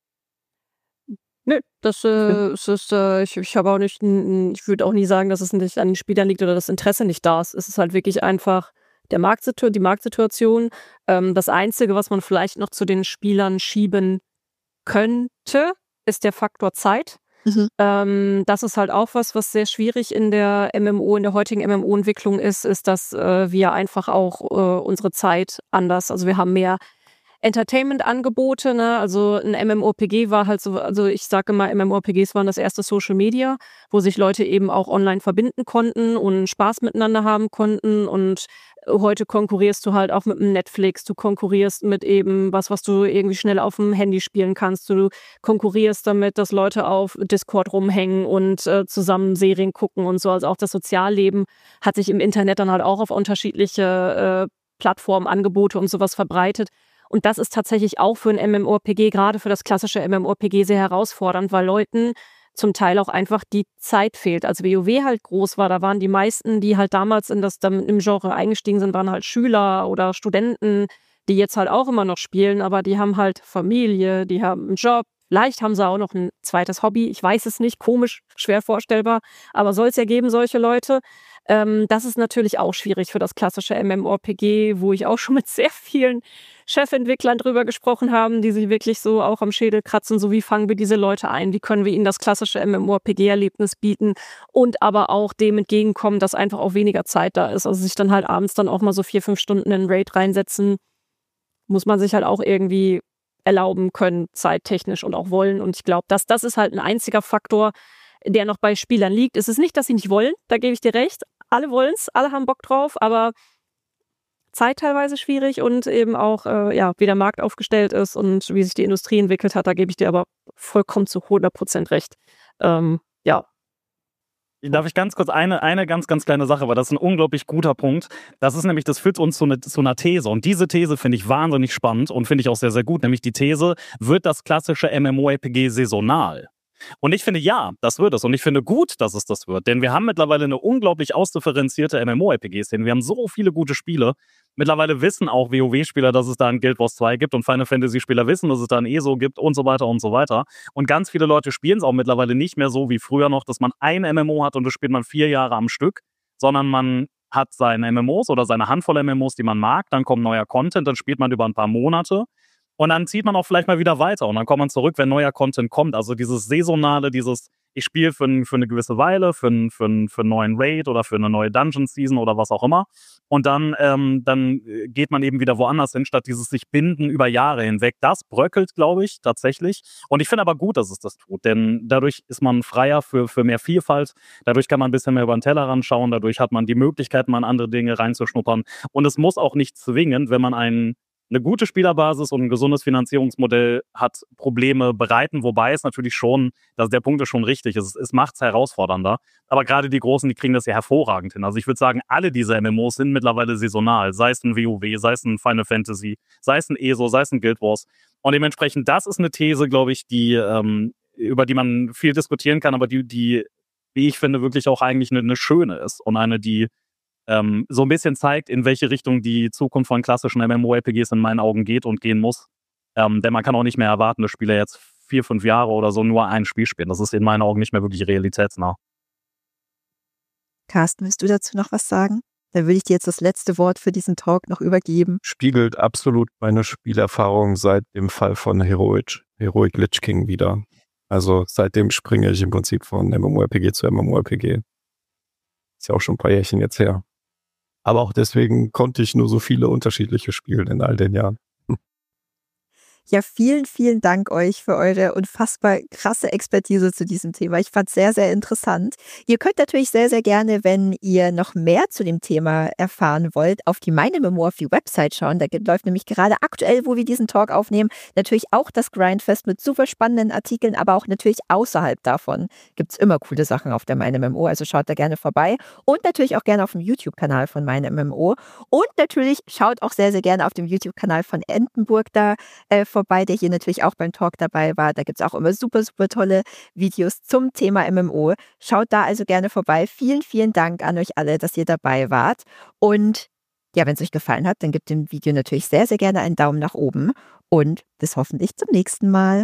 Nö, ich habe auch nicht, ich würde auch nie sagen, dass es nicht an den Spielern liegt oder das Interesse nicht da ist. Es ist halt wirklich einfach die Marktsituation. Das Einzige, was man vielleicht noch zu den Spielern schieben könnte, ist der Faktor Zeit. Das ist halt auch was sehr schwierig in der heutigen MMO-Entwicklung ist, dass wir einfach auch unsere Zeit anders, also wir haben mehr Entertainment-Angebote, ne? Also ein MMORPG war halt so, also ich sage immer, MMORPGs waren das erste Social Media, wo sich Leute eben auch online verbinden konnten und Spaß miteinander haben konnten, und heute konkurrierst du halt auch mit dem Netflix, du konkurrierst mit eben was du irgendwie schnell auf dem Handy spielen kannst, du konkurrierst damit, dass Leute auf Discord rumhängen und zusammen Serien gucken und so, also auch das Sozialleben hat sich im Internet dann halt auch auf unterschiedliche Plattformen, Angebote und sowas verbreitet. Und das ist tatsächlich auch für ein MMORPG, gerade für das klassische MMORPG, sehr herausfordernd, weil Leuten zum Teil auch einfach die Zeit fehlt. Als WoW halt groß war, da waren die meisten, die halt damals im Genre eingestiegen sind, waren halt Schüler oder Studenten, die jetzt halt auch immer noch spielen, aber die haben halt Familie, die haben einen Job. Vielleicht haben sie auch noch ein zweites Hobby. Ich weiß es nicht, komisch, schwer vorstellbar, aber soll es ja geben, solche Leute. Das ist natürlich auch schwierig für das klassische MMORPG, wo ich auch schon mit sehr vielen Chefentwicklern drüber gesprochen habe, die sich wirklich so auch am Schädel kratzen, so wie fangen wir diese Leute ein, wie können wir ihnen das klassische MMORPG-Erlebnis bieten und aber auch dem entgegenkommen, dass einfach auch weniger Zeit da ist. Also sich dann halt abends dann auch mal so 4-5 Stunden in einen Raid reinsetzen, muss man sich halt auch irgendwie erlauben können, zeittechnisch und auch wollen. Und ich glaube, das ist halt ein einziger Faktor, der noch bei Spielern liegt. Es ist nicht, dass sie nicht wollen, da gebe ich dir recht. Alle wollen es, alle haben Bock drauf, aber Zeit teilweise schwierig und eben auch, wie der Markt aufgestellt ist und wie sich die Industrie entwickelt hat, da gebe ich dir aber vollkommen zu 100% recht.
Darf ich ganz kurz eine ganz, ganz kleine Sache, weil das ist ein unglaublich guter Punkt. Das ist nämlich, das führt uns zu einer These. Und diese These finde ich wahnsinnig spannend und finde ich auch sehr, sehr gut. Nämlich die These, wird das klassische MMORPG saisonal? Und ich finde, ja, das wird es. Und ich finde gut, dass es das wird. Denn wir haben mittlerweile eine unglaublich ausdifferenzierte MMORPG-Szene. Wir haben so viele gute Spiele. Mittlerweile wissen auch WoW-Spieler, dass es da ein Guild Wars 2 gibt, und Final Fantasy-Spieler wissen, dass es da ein ESO gibt und so weiter und so weiter. Und ganz viele Leute spielen es auch mittlerweile nicht mehr so wie früher noch, dass man ein MMO hat und das spielt man 4 Jahre am Stück, sondern man hat seine MMOs oder seine Handvoll MMOs, die man mag, dann kommt neuer Content, dann spielt man über ein paar Monate. Und dann zieht man auch vielleicht mal wieder weiter und dann kommt man zurück, wenn neuer Content kommt. Also dieses Saisonale, ich spiele für eine gewisse Weile, für einen neuen Raid oder für eine neue Dungeon-Season oder was auch immer. Und dann geht man eben wieder woanders hin, statt dieses sich binden über Jahre hinweg. Das bröckelt, glaube ich, tatsächlich. Und ich finde aber gut, dass es das tut, denn dadurch ist man freier für mehr Vielfalt. Dadurch kann man ein bisschen mehr über den Tellerrand schauen. Dadurch hat man die Möglichkeit, mal in andere Dinge reinzuschnuppern. Und es muss auch nicht zwingend, wenn man eine gute Spielerbasis und ein gesundes Finanzierungsmodell hat, Probleme bereiten, wobei es natürlich schon, der Punkt ist schon richtig, es macht es herausfordernder, aber gerade die Großen, die kriegen das ja hervorragend hin. Also ich würde sagen, alle diese MMOs sind mittlerweile saisonal, sei es ein WoW, sei es ein Final Fantasy, sei es ein ESO, sei es ein Guild Wars, und dementsprechend, das ist eine These, glaube ich, über die man viel diskutieren kann, aber die, wie ich finde, wirklich auch eigentlich eine schöne ist und eine, die so ein bisschen zeigt, in welche Richtung die Zukunft von klassischen MMORPGs in meinen Augen geht und gehen muss. Denn man kann auch nicht mehr erwarten, dass Spieler jetzt 4-5 Jahre oder so nur ein Spiel spielen. Das ist in meinen Augen nicht mehr wirklich realitätsnah.
Carsten, willst du dazu noch was sagen? Dann würde ich dir jetzt das letzte Wort für diesen Talk noch übergeben.
Spiegelt absolut meine Spielerfahrung seit dem Fall von Heroic Lich King wieder. Also seitdem springe ich im Prinzip von MMORPG zu MMORPG. Ist ja auch schon ein paar Jährchen jetzt her. Aber auch deswegen konnte ich nur so viele unterschiedliche spielen in all den Jahren.
Ja, vielen, vielen Dank euch für eure unfassbar krasse Expertise zu diesem Thema. Ich fand es sehr, sehr interessant. Ihr könnt natürlich sehr, sehr gerne, wenn ihr noch mehr zu dem Thema erfahren wollt, auf die Meine Memoir auf die Website schauen. Da läuft nämlich gerade aktuell, wo wir diesen Talk aufnehmen, natürlich auch das Grindfest mit super spannenden Artikeln, aber auch natürlich außerhalb davon gibt es immer coole Sachen auf der Meine MMO. Also schaut da gerne vorbei und natürlich auch gerne auf dem YouTube-Kanal von Meine MMO. Und natürlich schaut auch sehr, sehr gerne auf dem YouTube-Kanal von Entenburg da vorbei, der hier natürlich auch beim Talk dabei war. Da gibt es auch immer super, super tolle Videos zum Thema MMO. Schaut da also gerne vorbei. Vielen, vielen Dank an euch alle, dass ihr dabei wart. Und ja, wenn es euch gefallen hat, dann gebt dem Video natürlich sehr, sehr gerne einen Daumen nach oben und bis hoffentlich zum nächsten Mal.